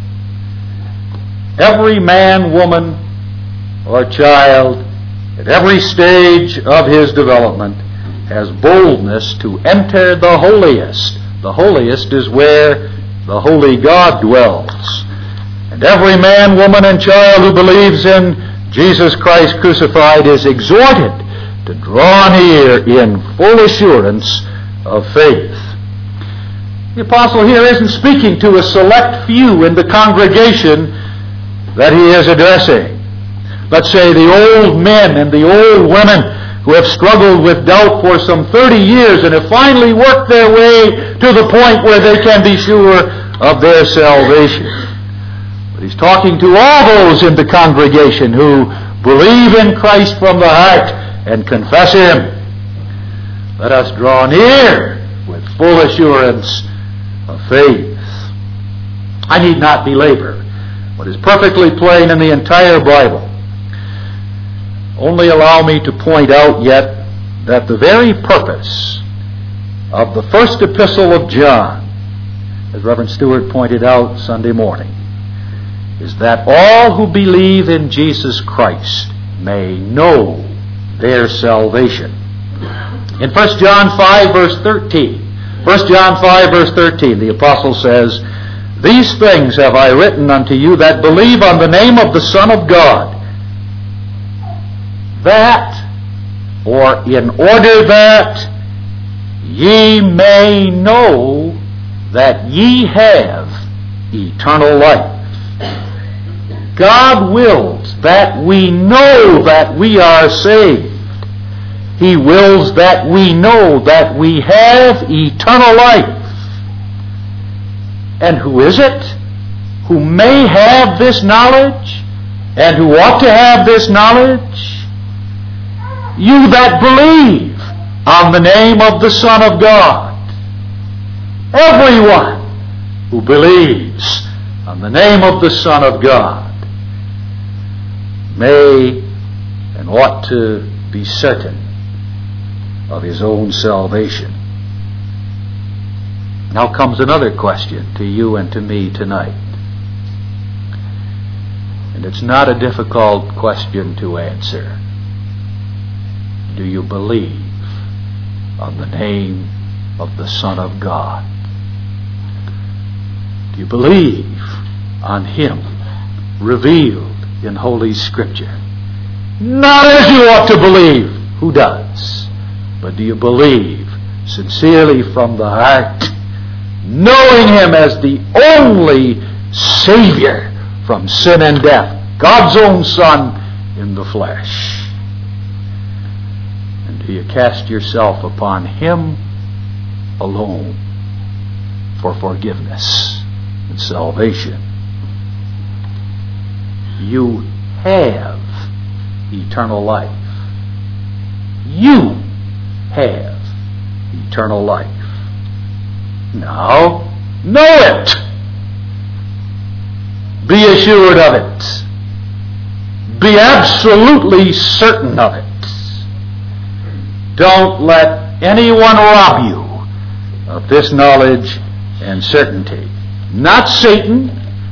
every man, woman, or child at every stage of his development has boldness to enter the holiest. The holiest is where the holy God dwells. And every man, woman, and child who believes in Jesus Christ crucified is exhorted to draw near in full assurance of faith. The apostle here isn't speaking to a select few in the congregation that he is addressing. Let's say the old men and the old women who have struggled with doubt for some thirty years and have finally worked their way to the point where they can be sure of their salvation. But he's talking to all those in the congregation who believe in Christ from the heart and confess him. Let us draw near with full assurance of faith. I need not belabor what is perfectly plain in the entire Bible. Only allow me to point out yet that the very purpose of the first epistle of John, as Reverend Stewart pointed out Sunday morning, is that all who believe in Jesus Christ may know their salvation. In First John five, verse thirteen, First John five, verse thirteen, the apostle says, "These things have I written unto you that believe on the name of the Son of God, that, or in order that, ye may know that ye have eternal life." God wills that we know that we are saved. He wills that we know that we have eternal life. And who is it who may have this knowledge and who ought to have this knowledge? You that believe on the name of the Son of God. Everyone who believes on the name of the Son of God may and ought to be certain of his own salvation. Now comes another question to you and to me tonight. And it's not a difficult question to answer. Do you believe on the name of the Son of God? Do you believe on him revealed in Holy Scripture? Not as you ought to believe. Who does? But do you believe sincerely from the heart, knowing him as the only Savior from sin and death, God's own Son in the flesh? And do you cast yourself upon him alone for forgiveness and salvation? You have eternal life. You have eternal life. Now, know it. Be assured of it. Be absolutely certain of it. Don't let anyone rob you of this knowledge and certainty. Not Satan,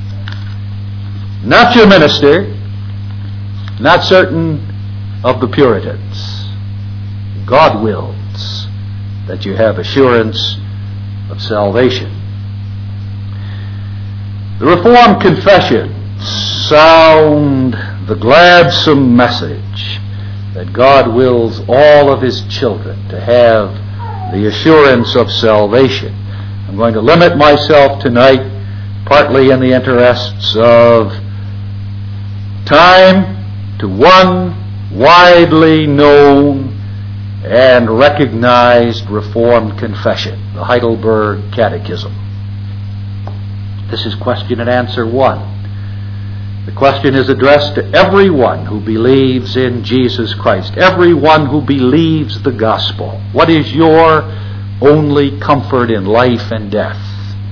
not your minister, not certain of the Puritans. God wills that you have assurance of salvation. The Reformed confessions sound the gladsome message that God wills all of His children to have the assurance of salvation. I'm going to limit myself tonight, partly in the interests of time, to one widely known and recognized Reformed confession, the Heidelberg Catechism. This is question and answer one. The question is addressed to everyone who believes in Jesus Christ, everyone who believes the gospel. What is your only comfort in life and death?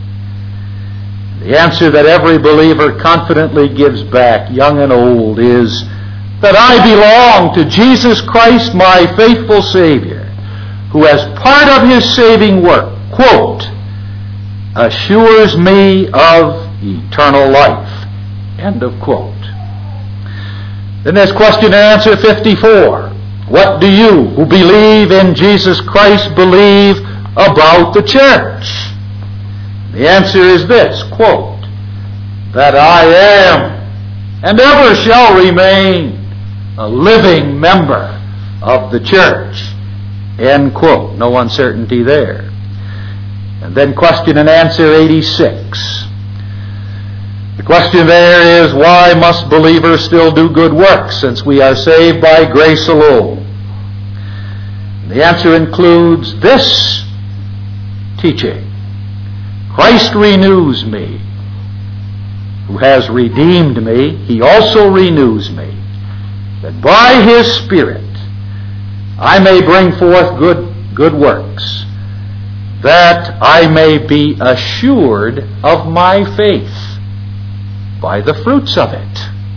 The answer that every believer confidently gives back, young and old, is that I belong to Jesus Christ, my faithful Savior, who as part of His saving work, quote, assures me of eternal life. End of quote. Then there's question and answer fifty-four. What do you who believe in Jesus Christ believe about the church? The answer is this, quote, that I am and ever shall remain a living member of the church. End quote. No uncertainty there. And then question and answer eighty-six. The question there is, why must believers still do good works since we are saved by grace alone? The answer includes this teaching. Christ renews me. Who has redeemed me, He also renews me, that by His Spirit I may bring forth good, good works, that I may be assured of my faith by the fruits of it.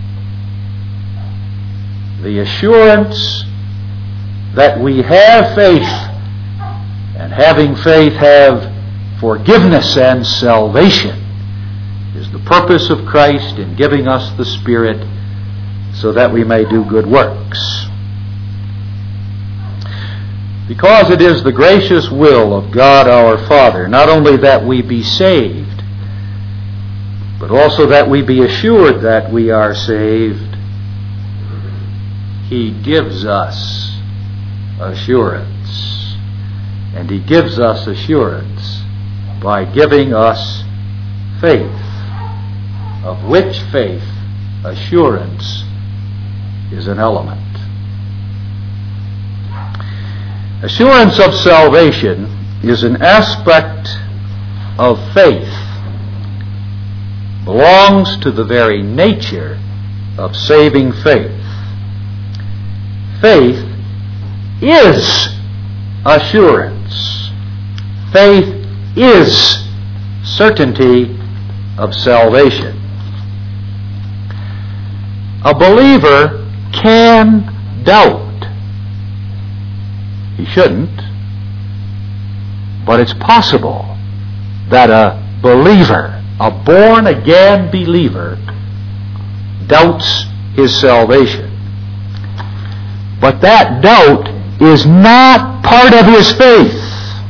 The assurance that we have faith, and having faith have forgiveness and salvation, is the purpose of Christ in giving us the Spirit so that we may do good works. Because it is the gracious will of God our Father, not only that we be saved, but also that we be assured that we are saved, He gives us assurance. And He gives us assurance by giving us faith, of which faith assurance is an element. Assurance of salvation is an aspect of faith, belongs to the very nature of saving faith. Faith is assurance. Faith is certainty of salvation. A believer can doubt. He shouldn't, but it's possible that a believer, a born-again believer, doubts his salvation. But that doubt is not part of his faith.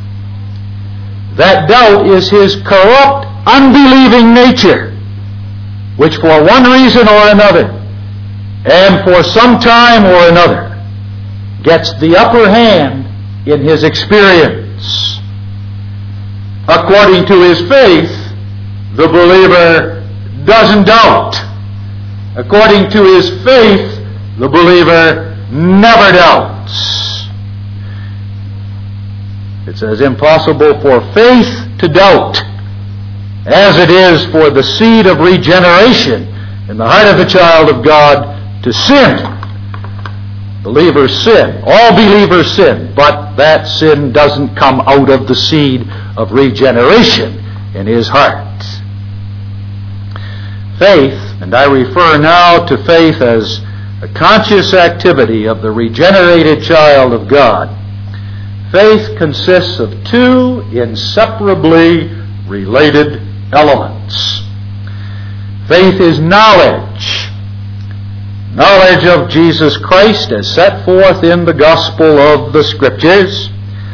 That doubt is his corrupt, unbelieving nature, which for one reason or another, and for some time or another, gets the upper hand in his experience. According to his faith, the believer doesn't doubt. According to his faith, the believer never doubts. It's as impossible for faith to doubt as it is for the seed of regeneration in the heart of the child of God to sin. Believers sin. All believers sin, but that sin doesn't come out of the seed of regeneration in his heart. Faith, and I refer now to faith as a conscious activity of the regenerated child of God, faith consists of two inseparably related elements. Faith is knowledge. Knowledge of Jesus Christ as set forth in the gospel of the Scriptures,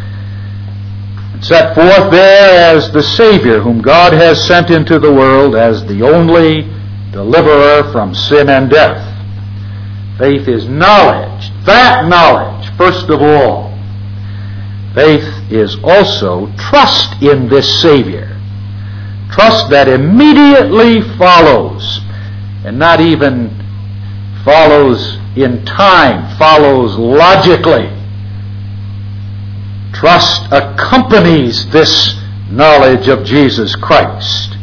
set forth there as the Savior whom God has sent into the world as the only deliverer from sin and death. Faith is knowledge, that knowledge, first of all. Faith is also trust in this Savior. Trust that immediately follows, and not even follows in time, follows logically. Trust accompanies this knowledge of Jesus Christ.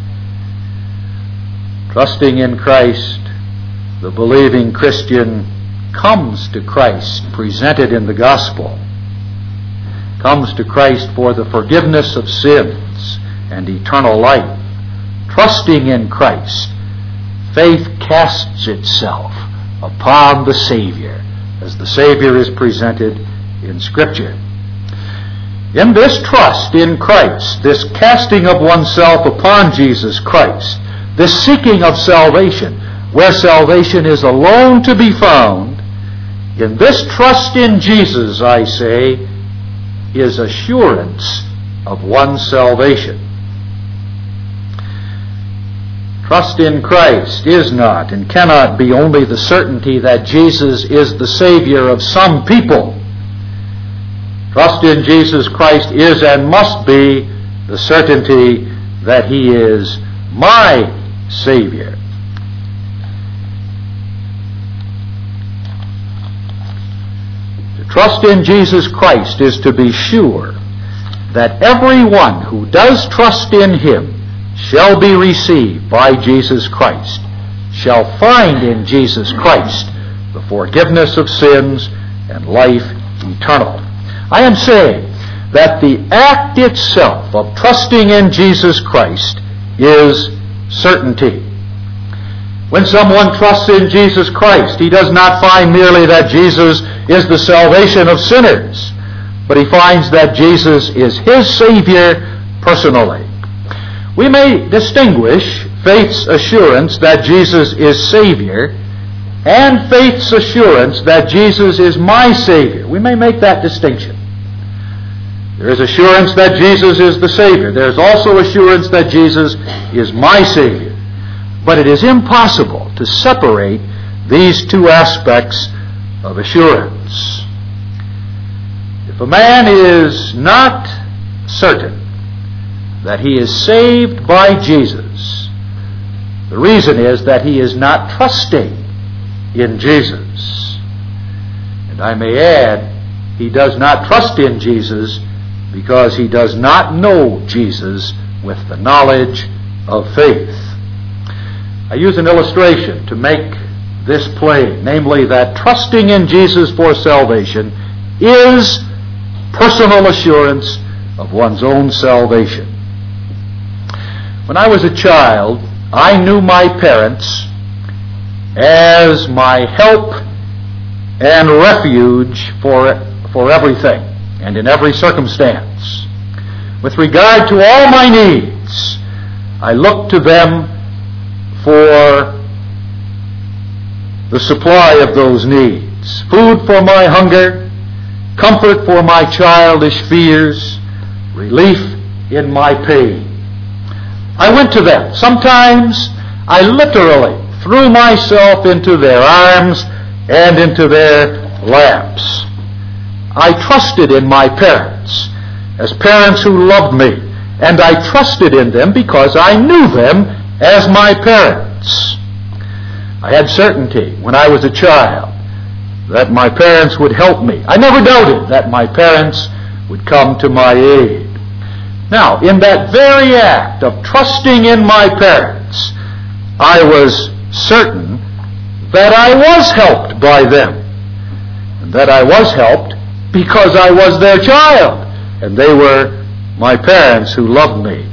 Trusting in Christ, the believing Christian comes to Christ presented in the gospel, comes to Christ for the forgiveness of sins and eternal life. Trusting in Christ, faith casts itself upon the Savior as the Savior is presented in Scripture. In this trust in Christ, this casting of oneself upon Jesus Christ, this seeking of salvation, where salvation is alone to be found, in this trust in Jesus, I say, is assurance of one's salvation. Trust in Christ is not and cannot be only the certainty that Jesus is the Savior of some people. Trust in Jesus Christ is and must be the certainty that He is my Savior. To trust in Jesus Christ is to be sure that everyone who does trust in Him shall be received by Jesus Christ, shall find in Jesus Christ the forgiveness of sins and life eternal. I am saying that the act itself of trusting in Jesus Christ is certainty. When someone trusts in Jesus Christ, he does not find merely that Jesus is the salvation of sinners, but he finds that Jesus is his Savior personally. We may distinguish faith's assurance that Jesus is Savior and faith's assurance that Jesus is my Savior. We may make that distinction. There is assurance that Jesus is the Savior. There is also assurance that Jesus is my Savior. But it is impossible to separate these two aspects of assurance. If a man is not certain that he is saved by Jesus, the reason is that he is not trusting in Jesus. And I may add, he does not trust in Jesus because he does not know Jesus with the knowledge of faith. I use an illustration to make this plain, namely that trusting in Jesus for salvation is personal assurance of one's own salvation. When I was a child, I knew my parents as my help and refuge for, for everything and in every circumstance. With regard to all my needs, I looked to them for the supply of those needs. Food for my hunger, comfort for my childish fears, relief in my pain. I went to them. Sometimes I literally threw myself into their arms and into their laps. I trusted in my parents as parents who loved me, and I trusted in them because I knew them as my parents. I had certainty when I was a child that my parents would help me. I never doubted that my parents would come to my aid. Now, in that very act of trusting in my parents, I was certain that I was helped by them, and that I was helped because I was their child, and they were my parents who loved me.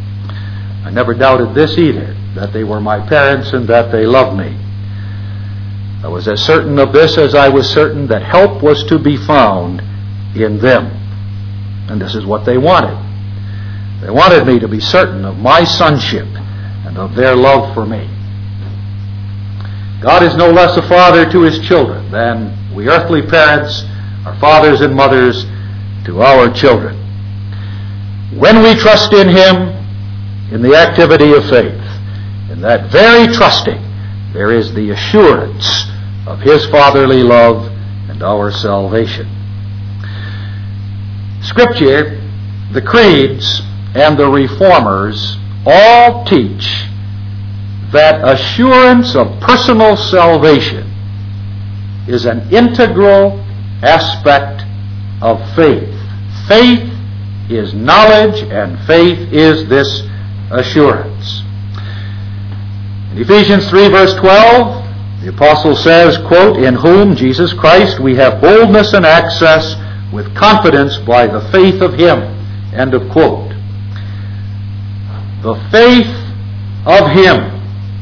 I never doubted this either, that they were my parents and that they loved me. I was as certain of this as I was certain that help was to be found in them. And this is what they wanted. They wanted me to be certain of my sonship and of their love for me. God is no less a father to his children than we earthly parents are fathers and mothers to our children. When we trust in him in the activity of faith, in that very trusting, there is the assurance of his fatherly love and our salvation. Scripture, the creeds, and the reformers all teach that assurance of personal salvation is an integral aspect of faith. Faith is knowledge, and faith is this assurance. In Ephesians three, verse twelve, the apostle says, quote, "In whom, Jesus Christ, we have boldness and access with confidence by the faith of him." End of quote. The faith of him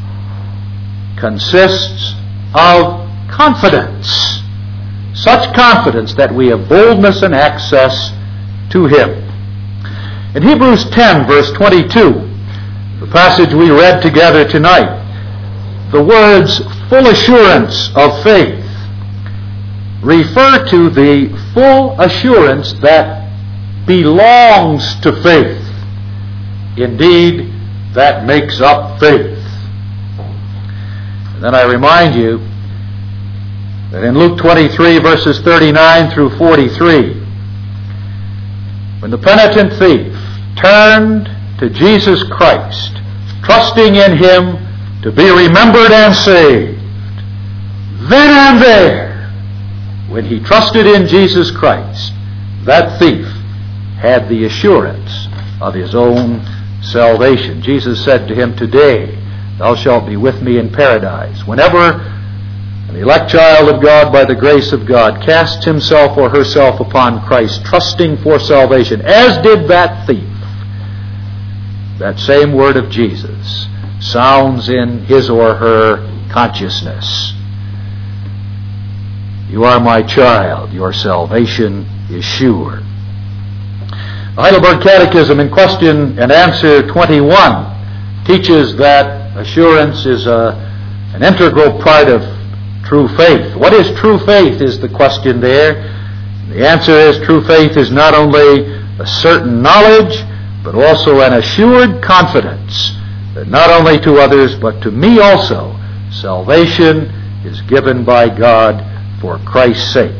consists of confidence. Such confidence that we have boldness and access to him. In Hebrews ten, verse twenty-two, the passage we read together tonight, the words full assurance of faith refer to the full assurance that belongs to faith. Indeed, that makes up faith. And then I remind you that in Luke twenty-three, verses thirty-nine through forty-three, when the penitent thief turned to Jesus Christ, trusting in him to be remembered and saved, then and there, when he trusted in Jesus Christ, that thief had the assurance of his own salvation. Jesus said to him, "Today thou shalt be with me in paradise." Whenever an elect child of God, by the grace of God, casts himself or herself upon Christ, trusting for salvation, as did that thief, that same word of Jesus sounds in his or her consciousness. You are my child. Your salvation is sure. The Heidelberg Catechism in question and answer twenty-one teaches that assurance is a, an integral part of true faith. What is true faith is the question there. The answer is true faith is not only a certain knowledge, but also an assured confidence that not only to others, but to me also, salvation is given by God for Christ's sake.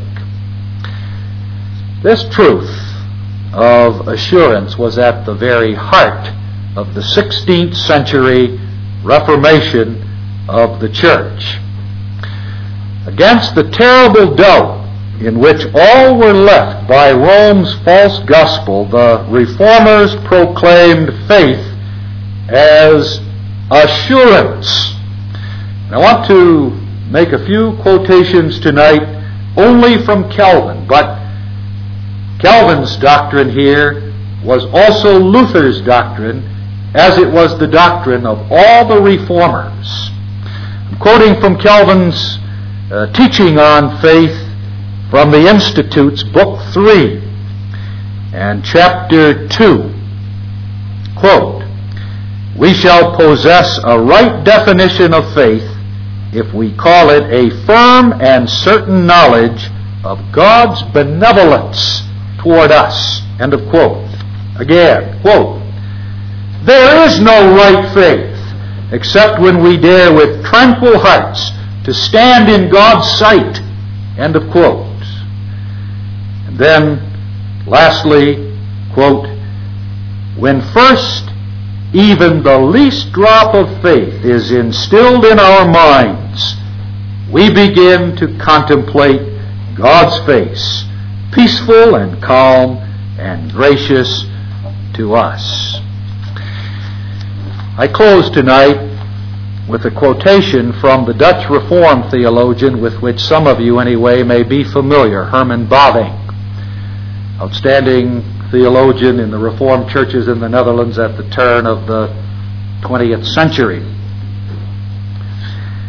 This truth of assurance was at the very heart of the sixteenth century Reformation of the Church. Against the terrible doubt in which all were left by Rome's false gospel, the Reformers proclaimed faith as assurance. And I want to make a few quotations tonight only from Calvin, but Calvin's doctrine here was also Luther's doctrine, as it was the doctrine of all the Reformers. I'm quoting from Calvin's uh, teaching on faith from the Institutes, Book three and Chapter two. Quote, "We shall possess a right definition of faith if we call it a firm and certain knowledge of God's benevolence toward us." End of quote. Again, quote, "There is no right faith except when we dare with tranquil hearts to stand in God's sight." End of quote. And then, lastly, quote, "When first even the least drop of faith is instilled in our minds, we begin to contemplate God's face, peaceful and calm and gracious to us." I close tonight with a quotation from the Dutch Reformed theologian with which some of you anyway may be familiar, Herman Bavinck, outstanding theologian in the Reformed churches in the Netherlands at the turn of the twentieth century.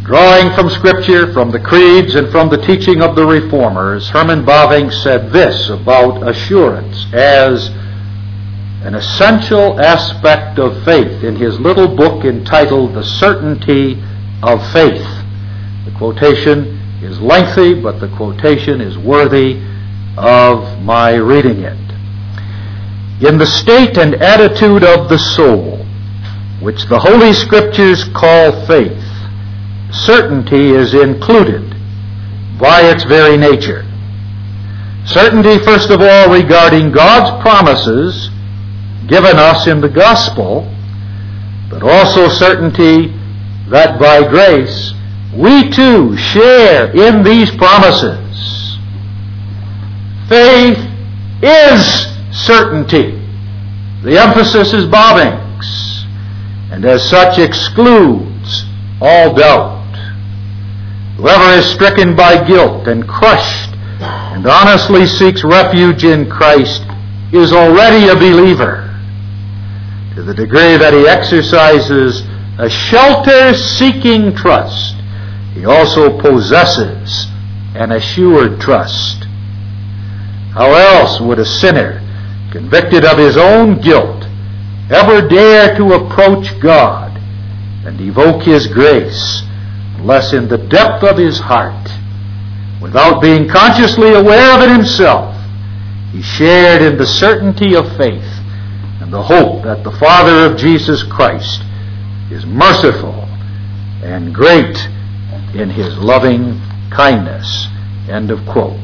Drawing from Scripture, from the creeds, and from the teaching of the Reformers, Herman Bavinck said this about assurance as an essential aspect of faith in his little book entitled The Certainty of Faith. The quotation is lengthy, but the quotation is worthy of my reading it. In the state and attitude of the soul, which the Holy Scriptures call faith, certainty is included by its very nature. Certainty, first of all, regarding God's promises given us in the gospel, but also certainty that by grace we too share in these promises. Faith is certainty. The emphasis is Bavinck's, and as such excludes all doubt. Whoever is stricken by guilt and crushed and honestly seeks refuge in Christ is already a believer. To the degree that he exercises a shelter-seeking trust, he also possesses an assured trust. How else would a sinner, convicted of his own guilt, ever dare to approach God and evoke His grace, unless in the depth of his heart, without being consciously aware of it himself, he shared in the certainty of faith and the hope that the Father of Jesus Christ is merciful and great in His loving kindness. End of quote.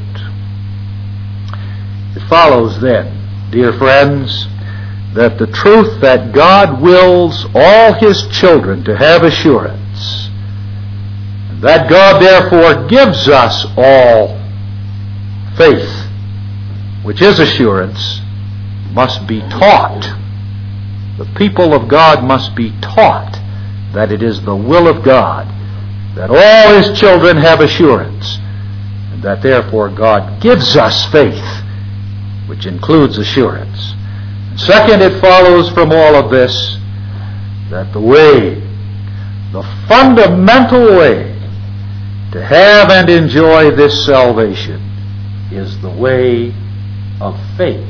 It follows then, dear friends, that the truth that God wills all His children to have assurance, that God therefore gives us all faith, which is assurance, must be taught. The people of God must be taught that it is the will of God that all His children have assurance, and that therefore God gives us faith, which includes assurance. Second, it follows from all of this that the way, the fundamental way to have and enjoy this salvation is the way of faith.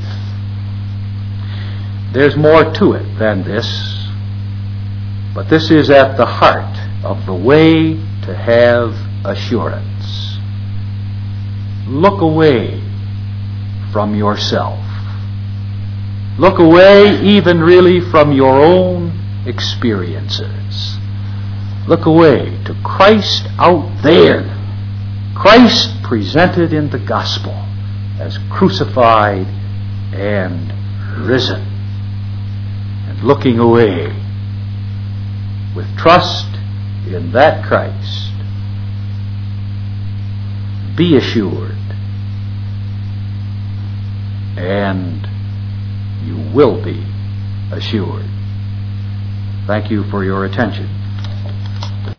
There's more to it than this, but this is at the heart of the way to have assurance. Look away from yourself. Look away even really from your own experiences. Look away to Christ out there. Christ presented in the gospel as crucified and risen. And looking away with trust in that Christ, be assured, and you will be assured. Thank you for your attention.